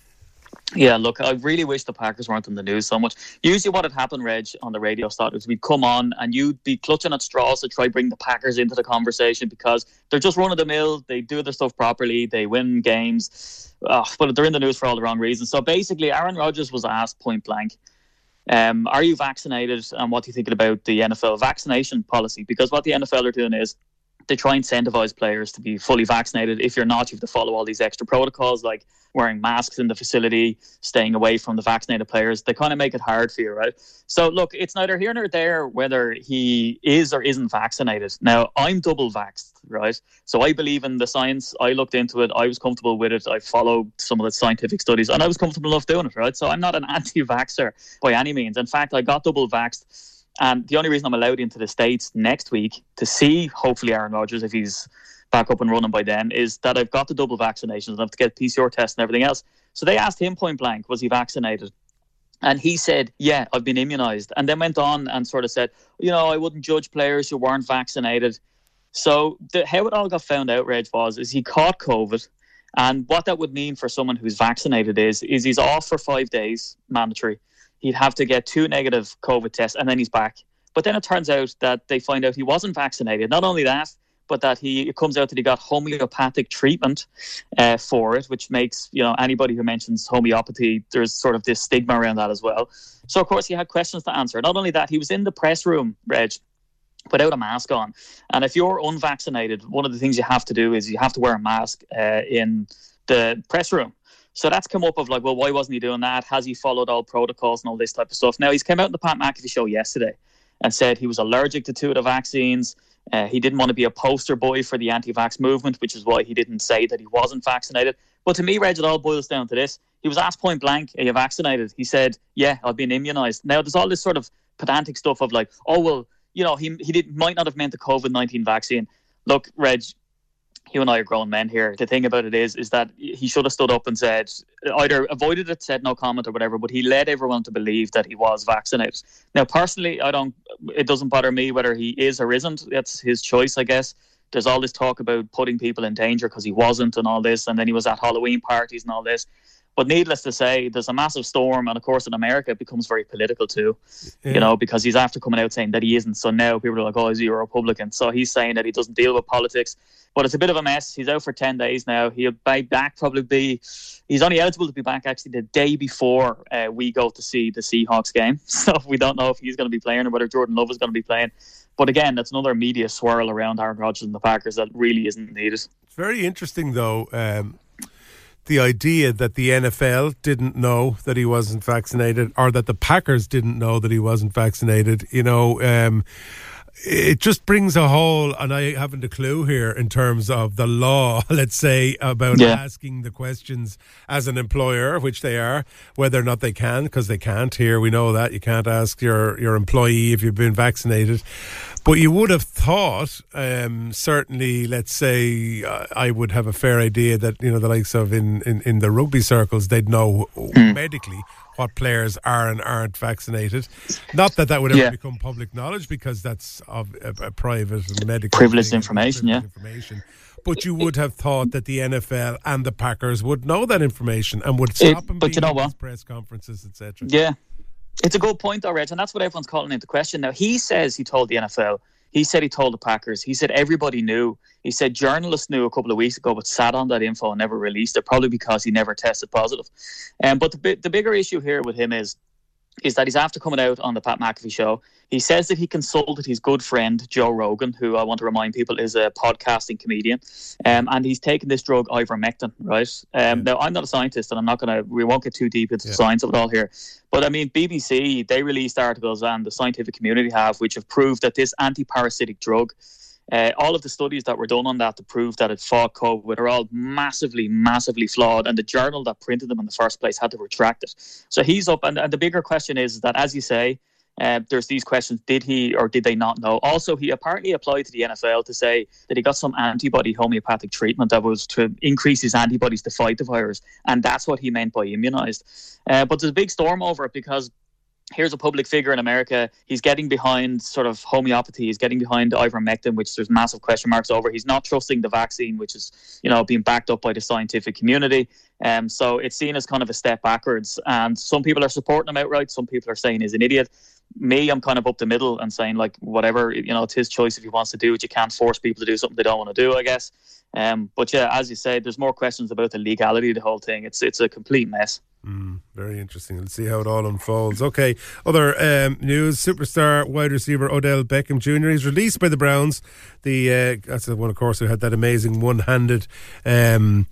Yeah, look, I really wish the Packers weren't in the news so much. Usually what had happened, Reg, on the radio start is we'd come on and you'd be clutching at straws to try bring the Packers into the conversation because they're just run of the mill, they do their stuff properly, they win games, uh, but they're in the news for all the wrong reasons. So basically, Aaron Rodgers was asked point blank, um, are you vaccinated, and what are you thinking about the N F L vaccination policy? Because what the N F L are doing is they try and incentivize players to be fully vaccinated. If you're not, you have to follow all these extra protocols like wearing masks in the facility, staying away from the vaccinated players. They kind of make it hard for you, right? So look, it's neither here nor there whether he is or isn't vaccinated. Now, I'm double vaxxed, right? So I believe in the science. I looked into it. I was comfortable with it. I followed some of the scientific studies and I was comfortable enough doing it, right? So I'm not an anti-vaxxer by any means. In fact, I got double vaxxed. And the only reason I'm allowed into the States next week to see, hopefully, Aaron Rodgers, if he's back up and running by then, is that I've got the double vaccinations and I have to get P C R tests and everything else. So they asked him point blank, was he vaccinated? And he said, yeah, I've been immunised. And then went on and sort of said, you know, I wouldn't judge players who weren't vaccinated. So the, how it all got found out, Reg, was is he caught COVID. And what that would mean for someone who's vaccinated is, is he's off for five days, mandatory. He'd have to get two negative COVID tests and then he's back. But then it turns out that they find out he wasn't vaccinated. Not only that, but that he it comes out that he got homeopathic treatment uh, for it, which makes, you know, anybody who mentions homeopathy, there's sort of this stigma around that as well. So, of course, he had questions to answer. Not only that, he was in the press room, Reg, without a mask on. And if you're unvaccinated, one of the things you have to do is you have to wear a mask uh, in the press room. So that's come up of like, well, why wasn't he doing that? Has he followed all protocols and all this type of stuff? Now, he's come out in the Pat McAfee show yesterday and said he was allergic to two of the vaccines. Uh, he didn't want to be a poster boy for the anti-vax movement, which is why he didn't say that he wasn't vaccinated. But to me, Reg, it all boils down to this. He was asked point blank, are you vaccinated? He said, yeah, I've been immunised. Now, there's all this sort of pedantic stuff of like, oh, well, you know, he he did, might not have meant the COVID nineteen vaccine. Look, Reg, you and I are grown men here. The thing about it is, is that he should have stood up and said, either avoided it, said no comment or whatever, but he led everyone to believe that he was vaccinated. Now, personally, I don't, it doesn't bother me whether he is or isn't. That's his choice, I guess. There's all this talk about putting people in danger because he wasn't and all this, and then he was at Halloween parties and all this. But needless to say, there's a massive storm, and of course in America it becomes very political too, yeah. you know, because he's after coming out saying that he isn't. So now people are like, oh, is he a Republican? So he's saying that he doesn't deal with politics. But it's a bit of a mess. He's out for ten days now. He'll be back probably be, he's only eligible to be back actually the day before uh, we go to see the Seahawks game. So we don't know if he's going to be playing or whether Jordan Love is going to be playing. But again, that's another media swirl around Aaron Rodgers and the Packers that really isn't needed. It's very interesting though, um, the idea that the N F L didn't know that he wasn't vaccinated, or that the Packers didn't know that he wasn't vaccinated. You know, um, it just brings a whole, and I haven't a clue here in terms of the law, let's say, about yeah. asking the questions as an employer, which they are, whether or not they can, because they can't here. We know that you can't ask your, your employee if you've been vaccinated. But you would have thought, um, certainly, let's say, uh, I would have a fair idea that, you know, the likes of in, in, in the rugby circles, they'd know mm. medically what players are and aren't vaccinated. Not that that would ever yeah. become public knowledge, because that's of a, a private and medical privileged information. Yeah, information. But you would have thought that the N F L and the Packers would know that information and would stop it, him but being you know at what? these press conferences, et cetera. Yeah, it's a good point, though, Reg, and that's what everyone's calling into question now. He says he told the N F L. He said he told the Packers. He said everybody knew. He said journalists knew a couple of weeks ago, but sat on that info and never released it, probably because he never tested positive. Um, but the the bigger issue here with him is, is that he's after coming out on the Pat McAfee show. He says that he consulted his good friend, Joe Rogan, who I want to remind people is a podcasting comedian. Um, and he's taken this drug, ivermectin, right? Um, yeah. Now, I'm not a scientist, and I'm not going to, we won't get too deep into yeah. the science of it all here. But I mean, B B C, they released articles, and the scientific community have, which have proved that this anti-parasitic drug Uh, all of the studies that were done on that to prove that it fought COVID are all massively, massively flawed. And the journal that printed them in the first place had to retract it. So he's up. And, and the bigger question is that, as you say, uh, there's these questions. Did he or did they not know? Also, he apparently applied to the N F L to say that he got some antibody homeopathic treatment that was to increase his antibodies to fight the virus. And that's what he meant by immunized. Uh, but there's a big storm over it because here's a public figure in America. He's getting behind sort of homeopathy. He's getting behind ivermectin, which there's massive question marks over. He's not trusting the vaccine, which is, you know, being backed up by the scientific community. Um, so it's seen as kind of a step backwards. And some people are supporting him outright. Some people are saying he's an idiot. Me, I'm kind of up the middle and saying, like, whatever, you know, it's his choice if he wants to do it. You can't force people to do something they don't want to do, I guess. Um, but yeah, as you say, there's more questions about the legality of the whole thing. It's it's a complete mess. Mm, very interesting. Let's see how it all unfolds. Okay, other um, news. Superstar wide receiver Odell Beckham Junior He's released by the Browns. The uh, That's the one, of course, who had that amazing one-handed um,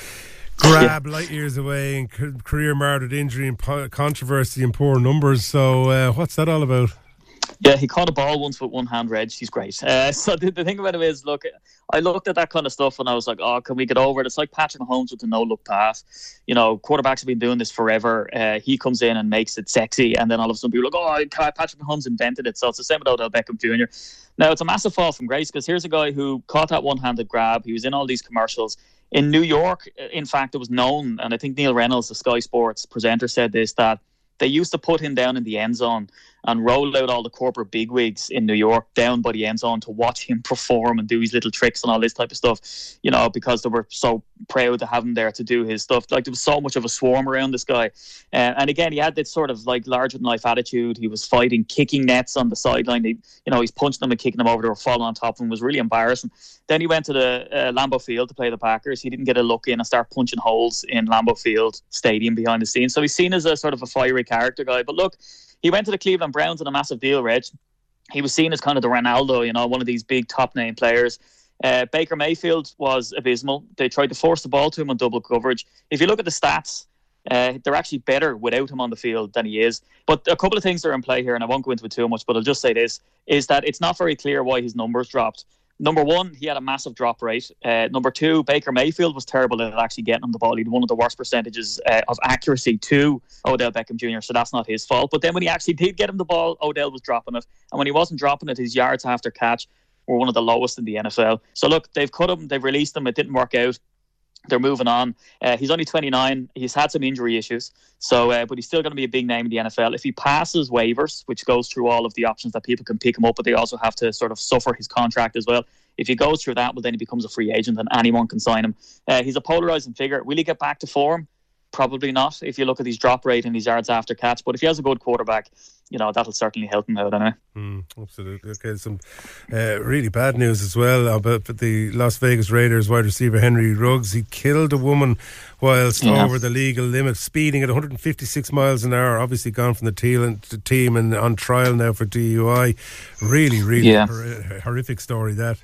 grab yeah. light years away and career marred with injury and po- controversy and poor numbers. So uh, what's that all about? Yeah, he caught a ball once with one hand, Reg. He's great. Uh, so the, the thing about it is, look, I looked at that kind of stuff and I was like, oh, can we get over it? It's like Patrick Mahomes with the no-look pass. You know, quarterbacks have been doing this forever. Uh, he comes in and makes it sexy, and then all of a sudden people are like, oh, Patrick Mahomes invented it. So it's the same with Odell Beckham Junior Now, it's a massive fall from grace because here's a guy who caught that one-handed grab. He was in all these commercials. In New York, in fact, it was known, and I think Neil Reynolds, the Sky Sports presenter, said this, that they used to put him down in the end zone and roll out all the corporate bigwigs in New York down by the end zone to watch him perform and do his little tricks and all this type of stuff, you know, because they were so proud to have him there to do his stuff. Like, there was so much of a swarm around this guy. Uh, and again, he had this sort of like larger-than-life attitude. He was fighting, kicking nets on the sideline. He, you know, he's punching them and kicking them over. They were falling on top of him. It was really embarrassing. Then he went to the uh, Lambeau Field to play the Packers. He didn't get a look in and start punching holes in Lambeau Field Stadium behind the scenes. So he's seen as a sort of a fiery character guy. But look, he went to the Cleveland Browns in a massive deal, Reg. He was seen as kind of the Ronaldo, you know, one of these big top-name players. Uh, Baker Mayfield was abysmal. They tried to force the ball to him on double coverage. If you look at the stats, uh, they're actually better without him on the field than he is. But a couple of things are in play here, and I won't go into it too much, but I'll just say this, is that it's not very clear why his numbers dropped. Number one, he had a massive drop rate. Uh, number two, Baker Mayfield was terrible at actually getting him the ball. He had one of the worst percentages uh, of accuracy to Odell Beckham Junior, so that's not his fault. But then when he actually did get him the ball, Odell was dropping it. And when he wasn't dropping it, his yards after catch were one of the lowest in the N F L. So look, they've cut him, they've released him, it didn't work out. They're moving on. Uh, he's only twenty-nine. He's had some injury issues, so uh, but he's still going to be a big name in the N F L. If he passes waivers, which goes through all of the options that people can pick him up, but they also have to sort of suffer his contract as well. If he goes through that, well, then he becomes a free agent and anyone can sign him. Uh, he's a polarising figure. Will he get back to form? Probably not, if you look at his drop rate and his yards after catch. But if he has a good quarterback, you know, that'll certainly help him out, anyway. Mm, absolutely. Okay, some uh, really bad news as well about the Las Vegas Raiders wide receiver Henry Ruggs. He killed a woman whilst yeah. over the legal limit, speeding at one hundred fifty-six miles an hour. Obviously gone from the team and on trial now for D U I. Really, really yeah. hor- horrific story, that.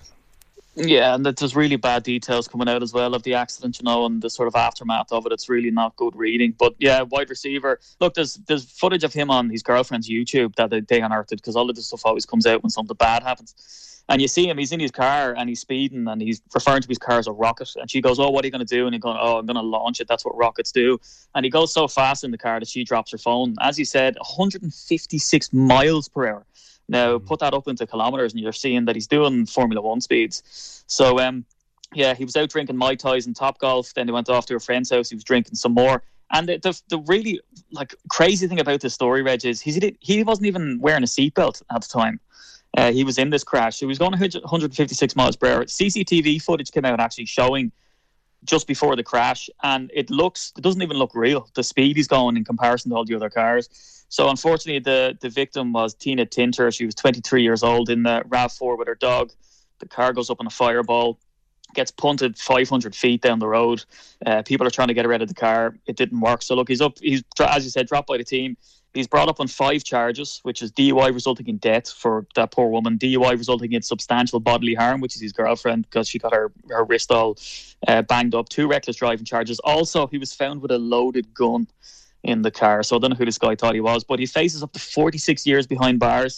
Yeah, and there's really bad details coming out as well of the accident, you know, and the sort of aftermath of it. It's really not good reading. But yeah, wide receiver. Look, there's there's footage of him on his girlfriend's YouTube that they, they unearthed, because all of this stuff always comes out when something bad happens. And you see him, he's in his car and he's speeding and he's referring to his car as a rocket. And she goes, oh, what are you going to do? And he's going, oh, I'm going to launch it. That's what rockets do. And he goes so fast in the car that she drops her phone. As he said, one hundred fifty-six miles per hour. Now, put that up into kilometres and you're seeing that he's doing Formula One speeds. So, um, yeah, he was out drinking Mai Tais and Topgolf. Then he went off to a friend's house. He was drinking some more. And the, the, the really like crazy thing about this story, Reg, is he, he wasn't even wearing a seatbelt at the time. Uh, he was in this crash. He was going one hundred fifty-six miles per hour. C C T V footage came out actually showing just before the crash. And it looks, it doesn't even look real, the speed he's going in comparison to all the other cars. So unfortunately, the, the victim was Tina Tinter. She was twenty-three years old in the RAV four with her dog. The car goes up in a fireball, gets punted five hundred feet down the road. Uh, people are trying to get her out of the car. It didn't work. So look, he's up. He's, as you said, dropped by the team. He's brought up on five charges, which is D U I resulting in death for that poor woman, D U I resulting in substantial bodily harm, which is his girlfriend, because she got her, her wrist all uh, banged up, two reckless driving charges. Also, he was found with a loaded gun in the car. So I don't know who this guy thought he was, but he faces up to forty-six years behind bars.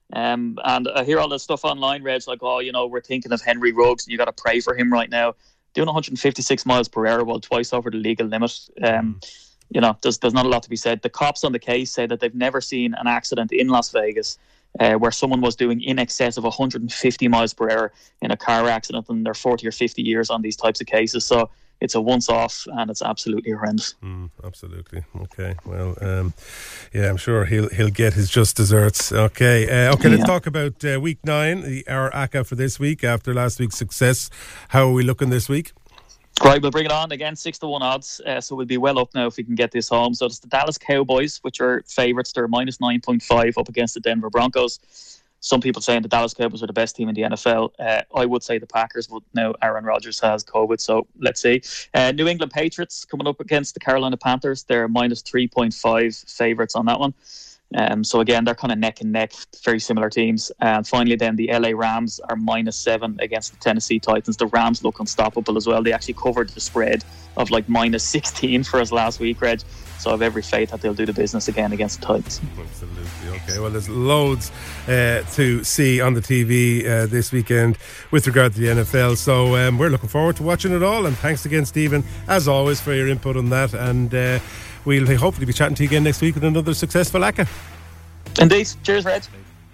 Um, and I hear all this stuff online, Reg, like, oh, you know, we're thinking of Henry Ruggs and you got to pray for him right now. Doing one hundred fifty-six miles per hour, well, twice over the legal limit. Um, you know, there's, there's not a lot to be said. The cops on the case say that they've never seen an accident in Las Vegas uh, where someone was doing in excess of one hundred fifty miles per hour in a car accident in their forty or fifty years on these types of cases. So it's a once-off, and it's absolutely horrendous. Mm, absolutely. Okay. Well, um, yeah, I'm sure he'll he'll get his just desserts. Okay. Uh, okay. Let's yeah. talk about uh, week nine, the our A C C A for this week after last week's success. How are we looking this week? Right, we'll bring it on again, six to one odds. Uh, so we'll be well up now if we can get this home. So it's the Dallas Cowboys, which are favourites. They're minus nine point five up against the Denver Broncos. Some people saying the Dallas Cowboys are the best team in the N F L. Uh, I would say the Packers, but now Aaron Rodgers has COVID, so let's see. Uh, New England Patriots coming up against the Carolina Panthers. They're minus three point five favourites on that one. Um, so again, they're kind of neck and neck, very similar teams. And finally then the L A Rams are minus seven against the Tennessee Titans. The Rams look unstoppable as well. They actually covered the spread of like minus sixteen for us last week, Reg. So I have every faith that they'll do the business again against the Titans. Absolutely. Okay, well, there's loads uh, to see on the T V uh, this weekend with regard to the N F L. So um, we're looking forward to watching it all. And thanks again, Stephen, as always, for your input on that. And uh, we'll hopefully be chatting to you again next week with another successful A C C A. Indeed. Cheers, Reg.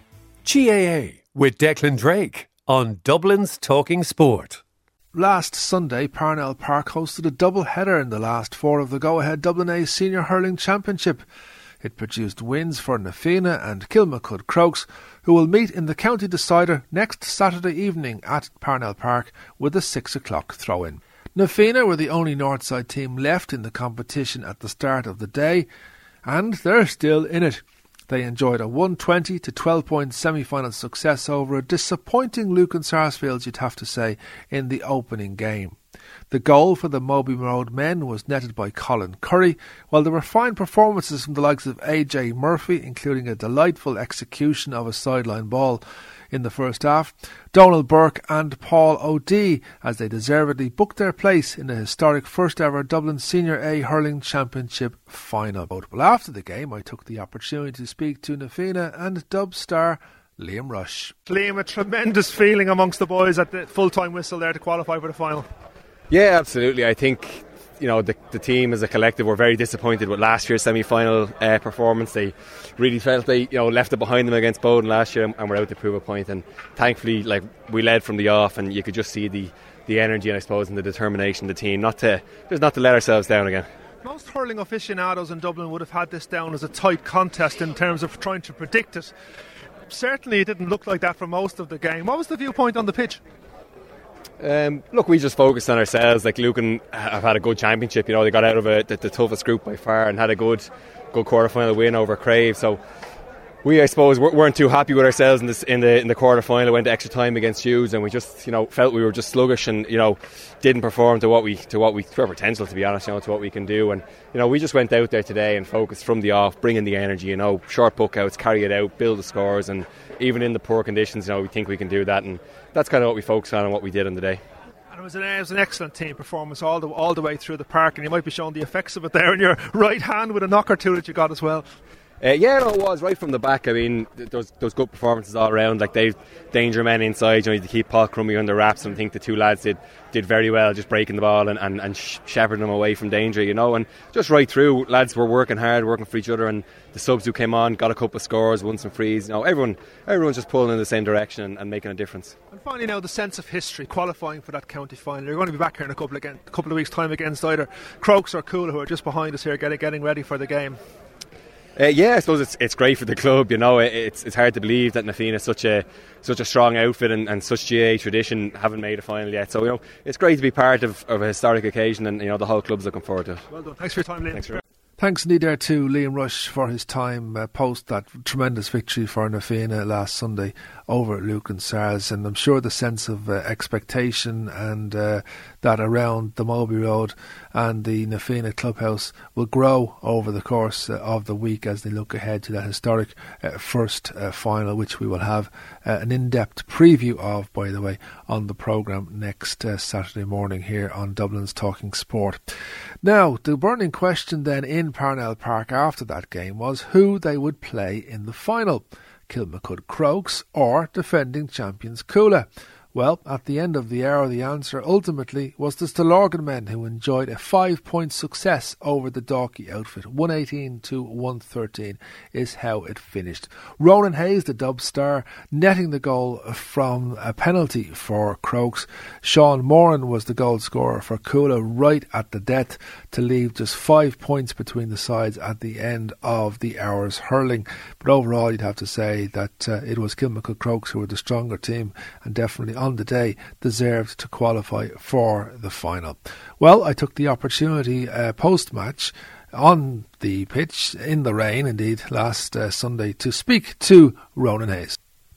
G A A with Declan Drake on Dublin's Talking Sport. Last Sunday, Parnell Park hosted a double-header in the last four of the go-ahead Dublin A Senior Hurling Championship. It produced wins for Na Fianna and Kilmacud Crokes, who will meet in the county decider next Saturday evening at Parnell Park with a six o'clock throw-in. Na Fianna were the only Northside team left in the competition at the start of the day, and they're still in it. They enjoyed a one twenty to twelve point semi-final success over a disappointing Lucan Sarsfields, you'd have to say, in the opening game. The goal for the Moby Road men was netted by Colin Curry, while there were fine performances from the likes of A J Murphy, including a delightful execution of a sideline ball in the first half, Donald Burke and Paul O'Dea, as they deservedly booked their place in the historic first ever Dublin Senior A Hurling Championship final. Well, after the game, I took the opportunity to speak to Na Fianna and Dub star Liam Rush. Liam, a tremendous feeling amongst the boys at the full-time whistle there to qualify for the final. Yeah, absolutely. I think, you know, the, the team as a collective were very disappointed with last year's semi-final uh, performance. They really felt they, you know, left it behind them against Bowden last year and were out to prove a point. And thankfully, like, we led from the off, and you could just see the, the energy and I suppose and the determination of the team not to just not to let ourselves down again. Most hurling aficionados in Dublin would have had this down as a tight contest in terms of trying to predict it. Certainly, it didn't look like that for most of the game. What was the viewpoint on the pitch? Um, look, we just focused on ourselves. Like, Lucan have had a good championship. You know, they got out of a, the, the toughest group by far and had a good, good quarter-final win over Crave. So we, I suppose, weren't too happy with ourselves in this in the in the quarter-final. Went to extra time against Hughes, and we just, you know, felt we were just sluggish and, you know, didn't perform to what we to what we to our potential, to be honest. You know, to what we can do. And, you know, we just went out there today and focused from the off, bringing the energy. You know, short puck outs, carry it out, build the scores, and even in the poor conditions, you know, we think we can do that. And that's kind of what we focused on and what we did on the day. And it was an, it was an excellent team performance all the all the way through the park, and you might be showing the effects of it there in your right hand with a knock or two that you got as well. Uh, yeah, no, it was right from the back. I mean, those those good performances all around. Like, they've danger men inside. You know, to keep Paul Crummy under wraps, and I think the two lads did did very well, just breaking the ball and, and, and shepherding them away from danger. You know, and just right through, lads were working hard, working for each other, and the subs who came on got a couple of scores, won some frees. You know, everyone everyone's just pulling in the same direction and, and making a difference. And finally, now the sense of history, qualifying for that county final. You're going to be back here in a couple of a couple of weeks' time against either Crokes or Coola, who are just behind us here, getting getting ready for the game. Uh, yeah, I suppose it's it's great for the club. You know, it, it's it's hard to believe that Na Fianna is such a such a strong outfit and, and such G A A tradition haven't made a final yet. So, you know, it's great to be part of, of a historic occasion, and, you know, the whole club's looking forward to it. Well done. Thanks for your time, Liam. Thanks for Thanks indeed there to Liam Rush for his time uh, post that tremendous victory for Na Fianna last Sunday over Lucan Sars, and I'm sure the sense of uh, expectation and uh, that around the Moby Road and the Na Fianna clubhouse will grow over the course uh, of the week as they look ahead to that historic uh, first uh, final, which we will have uh, an in-depth preview of, by the way, on the programme next uh, Saturday morning here on Dublin's Talking Sport. Now, the burning question then in Parnell Park after that game was who they would play in the final. Kilmacud Crokes or defending champions Coola? Well, at the end of the hour, the answer ultimately was the Stillorgan men, who enjoyed a five-point success over the Dalkey outfit. one eighteen to one thirteen is how it finished. Ronan Hayes, the Dub star, netting the goal from a penalty for Crokes. Sean Moran was the goal scorer for Coola right at the death, to leave just five points between the sides at the end of the hour's hurling. But overall, you'd have to say that uh, it was Kilmacud Crokes who were the stronger team, and definitely on the day deserved to qualify for the final. Well, I took the opportunity uh, post-match on the pitch, in the rain indeed, last uh, Sunday, to speak to Ronan Hayes.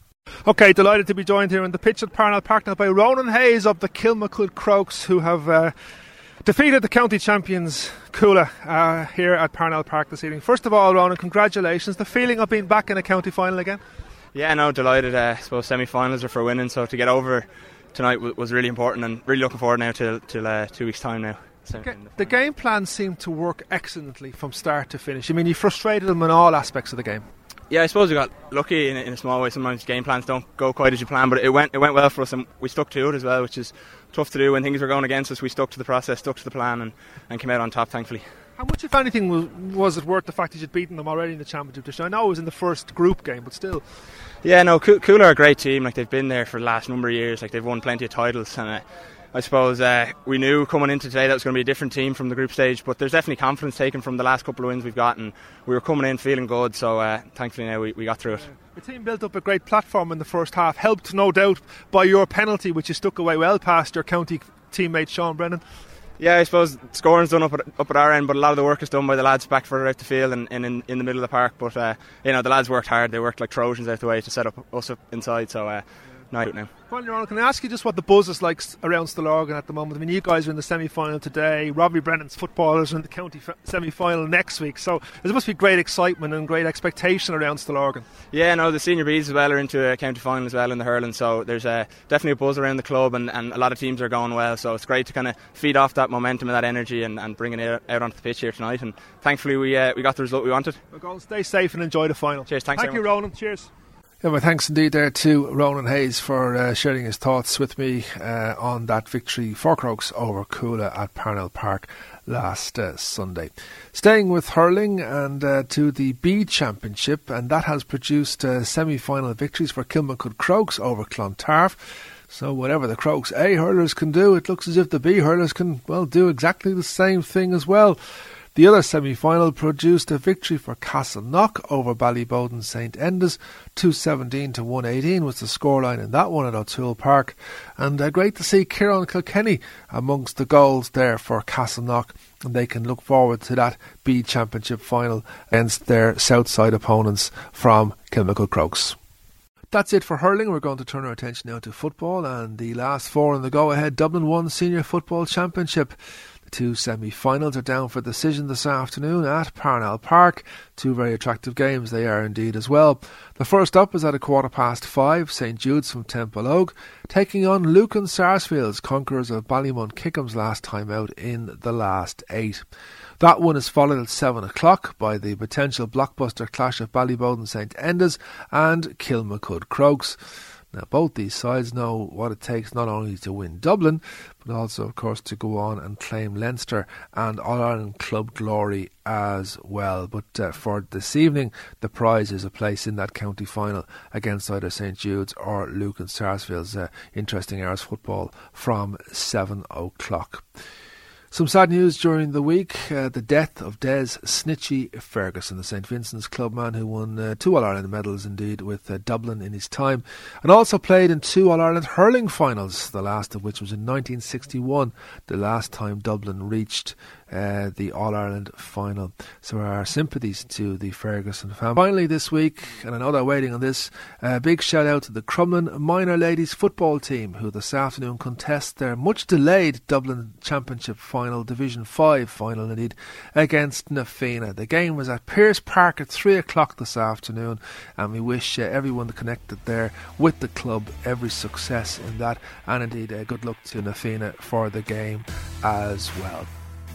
OK, delighted to be joined here on the pitch at Parnell Park now by Ronan Hayes of the Kilmacud Crokes, who have uh, defeated the county champions Coola uh, here at Parnell Park this evening. First of all, Ronan, congratulations. The feeling of being back in a county final again? Yeah, no, delighted. Uh, I suppose semi-finals are for winning, so to get over tonight w- was really important, and really looking forward now till till uh, two weeks' time now. Okay. The game plan seemed to work excellently from start to finish. I mean, you frustrated them in all aspects of the game. Yeah, I suppose we got lucky in, in a small way. Sometimes game plans don't go quite as you plan, but it went it went well for us, and we stuck to it as well, which is tough to do when things were going against us. We stuck to the process, stuck to the plan, and, and came out on top, thankfully. How much, if anything, was, was it worth the fact that you'd beaten them already in the championship? I know it was in the first group game, but still. Yeah, no, Coola are a great team. Like, they've been there for the last number of years. Like, they've won plenty of titles, and uh, I suppose uh, we knew coming into today that was going to be a different team from the group stage. But there's definitely confidence taken from the last couple of wins we've got, and we were coming in feeling good. So uh, thankfully now we, we got through it. The team built up a great platform in the first half, helped no doubt by your penalty, which you stuck away well past your county teammate Sean Brennan. Yeah, I suppose scoring's done up at, up at our end, but a lot of the work is done by the lads back further out the field and, and in, in the middle of the park. But uh, you know, the lads worked hard. They worked like Trojans out the way to set up us up inside. So uh, night now. Well, Ronald, can I ask you just what the buzz is like around Stillorgan at the moment? I mean, you guys are in the semi-final today. Robbie Brennan's footballers are in the county f- semi-final next week. So there must be great excitement and great expectation around Stillorgan. Yeah, no, the senior B's as well are into a county final as well in the hurling. So there's uh, definitely a buzz around the club, and, and a lot of teams are going well. So it's great to kind of feed off that momentum and that energy and, and bring it out onto the pitch here tonight. And thankfully we uh, we got the result we wanted. We're going to stay safe and enjoy the final. Cheers, thanks. Thank you, much. Ronan. Cheers. Yeah, well, thanks indeed there to Ronan Hayes for uh, sharing his thoughts with me uh, on that victory for Crokes over Coola at Parnell Park last uh, Sunday. Staying with hurling and uh, to the B Championship, and that has produced uh, semi-final victories for Kilmacud Crokes over Clontarf. So whatever the Crokes A hurlers can do, it looks as if the B hurlers can, well, do exactly the same thing as well. The other semi-final produced a victory for Castleknock over Ballybowden St Enda's. two seventeen to one eighteen was the scoreline in that one at O'Toole Park. And uh, great to see Kieran Kilkenny amongst the goals there for Castleknock. And they can look forward to that B Championship final against their Southside opponents from Kilmacud Crokes. That's it for hurling. We're going to turn our attention now to football and the last four in the go-ahead Dublin one Senior Football Championship. Two semi-finals are down for decision this afternoon at Parnell Park. Two very attractive games they are indeed as well. The first up is at a quarter past five, St Jude's from Temple Oak, taking on Lucan Sarsfields, conquerors of Ballymun Kickham's last time out in the last eight. That one is followed at seven o'clock by the potential blockbuster clash of Ballybowden St Enda's and Kilmacud Crokes. Now, both these sides know what it takes not only to win Dublin, but also, of course, to go on and claim Leinster and All-Ireland club glory as well. But uh, for this evening, the prize is a place in that county final against either St Jude's or Lucan Sarsfields. Uh, interesting hours football from seven o'clock. Some sad news during the week, uh, the death of Des Snitchy Ferguson, the St Vincent's clubman who won uh, two All-Ireland medals indeed with uh, Dublin in his time, and also played in two All-Ireland hurling finals, the last of which was in nineteen sixty-one, the last time Dublin reached uh, the All-Ireland final. So our sympathies to the Ferguson family. Finally this week, and I know they're waiting on this, a uh, big shout out to the Crumlin Minor Ladies football team, who this afternoon contest their much delayed Dublin Championship final. Final, Division five final indeed, against Na Fianna. The game was at Pearse Park at three o'clock this afternoon, and we wish uh, everyone connected there with the club every success in that, and indeed uh, good luck to Na Fianna for the game as well.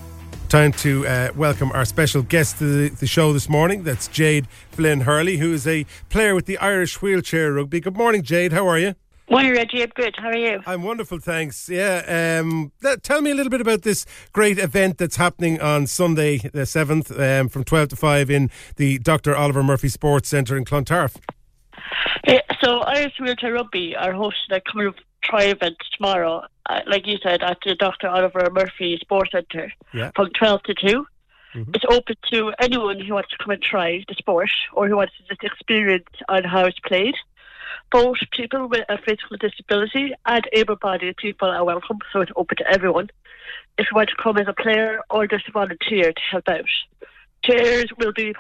Time to uh, welcome our special guest to the, the show this morning. That's Jade Flynn Hurley, who is a player with the Irish Wheelchair Rugby. Good morning, Jade. How are you? Morning, Reggie. I'm good. How are you? I'm wonderful, thanks. Yeah. Um, th- tell me a little bit about this great event that's happening on Sunday, the seventh, um, from twelve to five in the Doctor Oliver Murphy Sports Centre in Clontarf. Yeah, so Irish Wheelchair Rugby are hosting a kind of try event tomorrow, uh, like you said, at the Doctor Oliver Murphy Sports Centre yeah. from twelve to two. Mm-hmm. It's open to anyone who wants to come and try the sport or who wants to just experience on how it's played. Both people with a physical disability and able-bodied people are welcome, so it's open to everyone. If you want to come as a player or just a volunteer to help out, chairs will be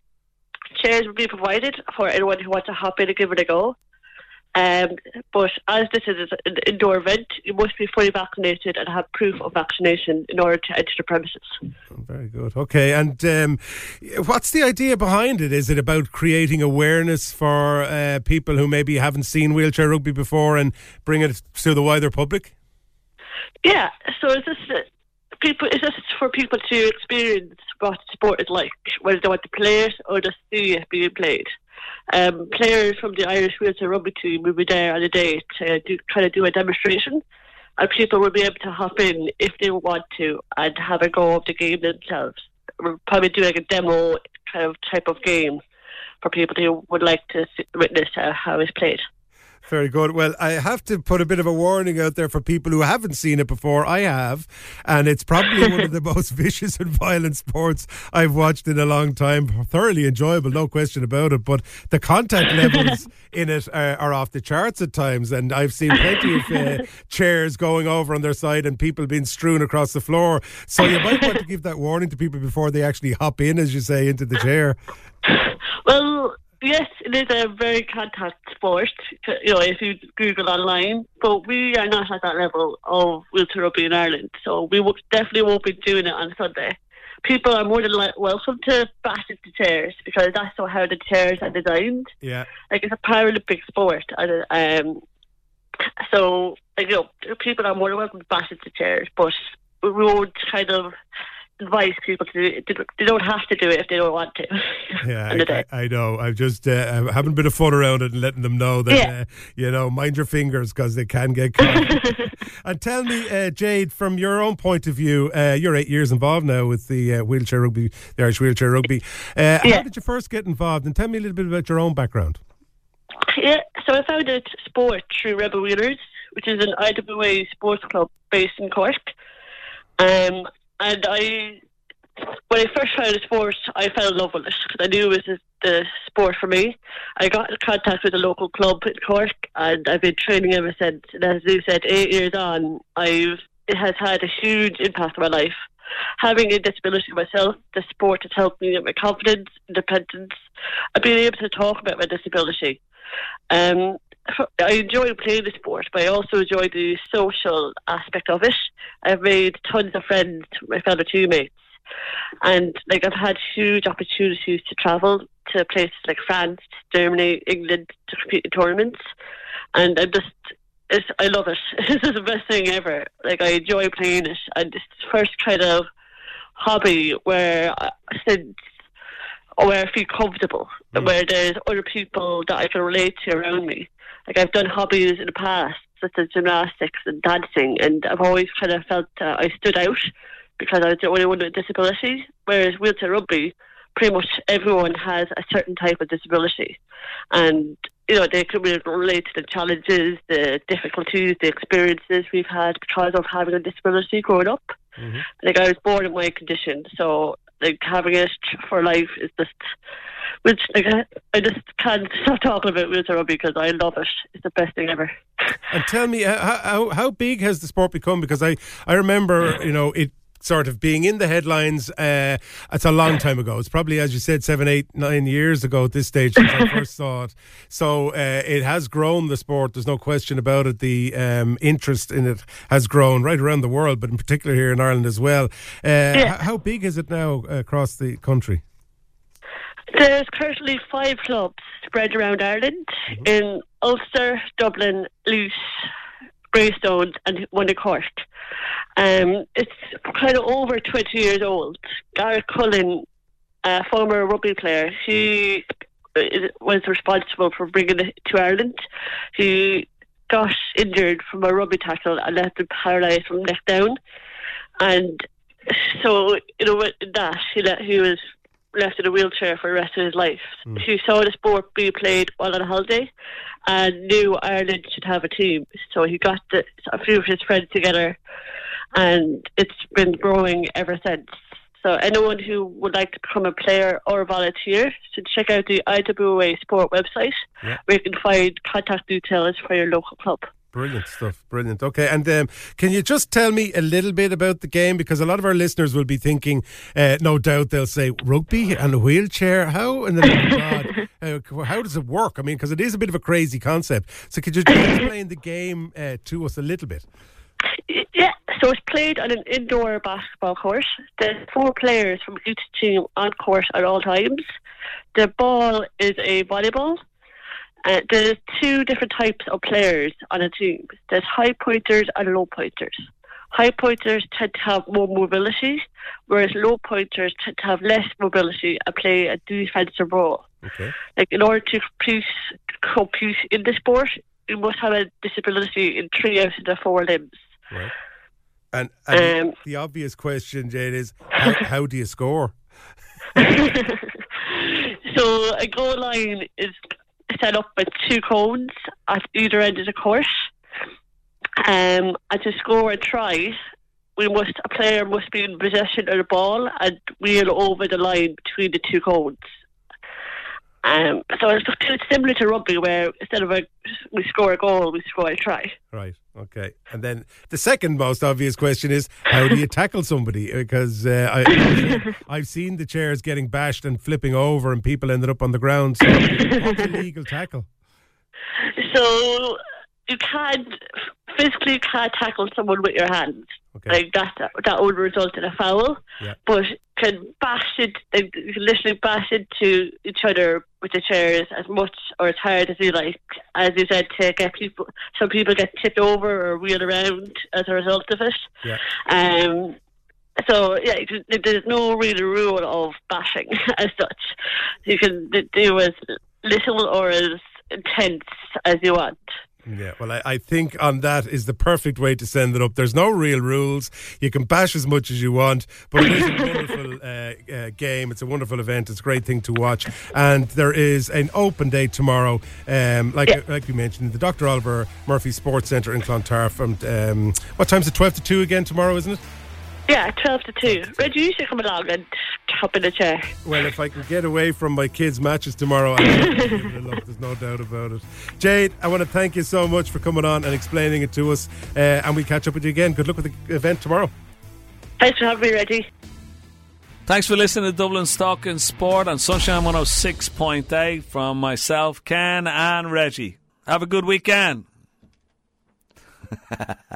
chairs will be provided for anyone who wants to hop in and give it a go. Um, but as this is an indoor event, you must be fully vaccinated and have proof of vaccination in order to enter the premises. Oh, very good. Okay, and um, what's the idea behind it? Is it about creating awareness for uh, people who maybe haven't seen wheelchair rugby before and bring it to the wider public? Yeah, so it's just, uh, people, it's just for people to experience what sport is like, whether they want to play it or just see it being played. Um, players from the Irish Wheelchair Rugby team will be there on the day to do, try to do a demonstration, and people will be able to hop in if they want to and have a go of the game themselves. We'll probably do like a demo kind of type of game for people who would like to witness uh, how it's played. Very good. Well, I have to put a bit of a warning out there for people who haven't seen it before. I have, and it's probably one of the most vicious and violent sports I've watched in a long time. Thoroughly enjoyable, no question about it, but the contact levels in it are, are off the charts at times, and I've seen plenty of uh, chairs going over on their side and people being strewn across the floor. So you might want to give that warning to people before they actually hop in, as you say, into the chair. Well, yes, it is a very contact sport, you know, if you Google online, but we are not at that level of wheelchair rugby in Ireland, so we w- definitely won't be doing it on Sunday. People are more than li- welcome to bash into chairs because that's how the chairs are designed. Yeah. Like, it's a Paralympic sport, and um, so, like, you know, people are more than welcome to bash into chairs, but we won't kind of advise people to do it. They don't have to do it if they don't want to. Yeah, I, I, I know. I'm just uh, having a bit of fun around it and letting them know that, yeah. uh, you know, mind your fingers because they can get caught. And tell me, uh, Jade, from your own point of view, uh, you're eight years involved now with the uh, wheelchair rugby, the Irish Wheelchair Rugby. Uh, yeah. How did you first get involved? And tell me a little bit about your own background. Yeah, so I founded sport through Rebel Wheelers, which is an I W A sports club based in Cork. Um, And I, when I first tried the sport, I fell in love with it because I knew it was the sport for me. I got in contact with a local club in Cork, and I've been training ever since. And as you said, eight years on, I've it has had a huge impact on my life. Having a disability myself, the sport has helped me with my confidence, independence, and being able to talk about my disability. Um, I enjoy playing the sport, but I also enjoy the social aspect of it. I've made tons of friends with my fellow teammates, and like I've had huge opportunities to travel to places like France, Germany, England to compete in tournaments, and I'm just, it's, I love it. This is the best thing ever. Like, I enjoy playing it, and it's the first kind of hobby where I, since where I feel comfortable, mm. where there's other people that I can relate to around me. Like, I've done hobbies in the past, such as gymnastics and dancing, and I've always kind of felt uh, I stood out because I was the only one with a disability, whereas wheelchair rugby, pretty much everyone has a certain type of disability. And, you know, they can relate to the challenges, the difficulties, the experiences we've had because of having a disability growing up. Mm-hmm. Like, I was born in my condition, so, like, having it for life is just... Which, like, I just can't stop talking about wheelchair rugby because I love it. It's the best thing ever. And tell me, how, how how big has the sport become? Because I, I remember, you know, it sort of being in the headlines. Uh, it's a long time ago. It's probably, as you said, seven, eight, nine years ago at this stage since I first saw it. So uh, it has grown, the sport. There's no question about it. The um, interest in it has grown right around the world, but in particular here in Ireland as well. Uh, yeah. How big is it now across the country? There's currently five clubs spread around Ireland, mm-hmm. in Ulster, Dublin, Laois, Greystones and one in Cork. Um, it's kind of over twenty years old. Gareth Cullen, a former rugby player, he was responsible for bringing it to Ireland. He got injured from a rugby tackle and left him paralysed from neck down. And so, you know, with that, he, let, he was left in a wheelchair for the rest of his life. Mm. He saw the sport being played while on holiday and knew Ireland should have a team. So he got the, a few of his friends together, and it's been growing ever since. So anyone who would like to become a player or a volunteer should check out the I W A Sport website, yeah, where you can find contact details for your local club. Brilliant stuff, brilliant. Okay, and um, can you just tell me a little bit about the game? Because a lot of our listeners will be thinking, uh, no doubt they'll say, rugby and a wheelchair? How in the name of God, uh, how does it work? I mean, because it is a bit of a crazy concept. So could you just explain the game uh, to us a little bit? Yeah, so it's played on an indoor basketball court. There's four players from each team on court at all times. The ball is a volleyball. Uh, there's two different types of players on a team. There's high pointers and low pointers. High pointers tend to have more mobility, whereas low pointers tend to have less mobility and play a defensive role. Okay. Like, in order to compete, compete in the sport, you must have a disability in three out of the four limbs. Right. And, and um, the obvious question, Jade, is how, how do you score? So a goal line is set up with two cones at either end of the court. Um, and to score a try, we must a player must be in possession of the ball and wheel over the line between the two cones. Um, so it's, it's similar to rugby, where instead of a, we score a goal, we score a try. Right, okay. And then the second most obvious question is, how do you tackle somebody? Because uh, I, I've seen the chairs getting bashed and flipping over and people ended up on the ground. So what's a legal tackle? So you can't, physically you can't tackle someone with your hands. Okay. Like that, that would result in a foul. Yeah. But can bash it, like, you can literally bash into each other with the chairs as much or as hard as you like. As you said, to get people, some people get tipped over or wheeled around as a result of it. Yeah. Um. So yeah, there's no real rule of bashing as such. You can do as little or as intense as you want. Yeah, well, I, I think on that is the perfect way to send it up. There's no real rules. You can bash as much as you want, but it is a wonderful uh, uh, game. It's a wonderful event. It's a great thing to watch. And there is an open day tomorrow, um, like yeah. like we mentioned, the Doctor Oliver Murphy Sports Centre in Clontarf. And um, what time's it? twelve to two again tomorrow, isn't it? Yeah, twelve to two. Reggie, you should come along and hop in a chair. Well, if I can get away from my kids' matches tomorrow, I'll give it a look. There's no doubt about it. Jade, I want to thank you so much for coming on and explaining it to us. Uh, and we'll catch up with you again. Good luck with the event tomorrow. Thanks for having me, Reggie. Thanks for listening to Dublin Stock and Sport on Sunshine one oh six point eight from myself, Ken, and Reggie. Have a good weekend.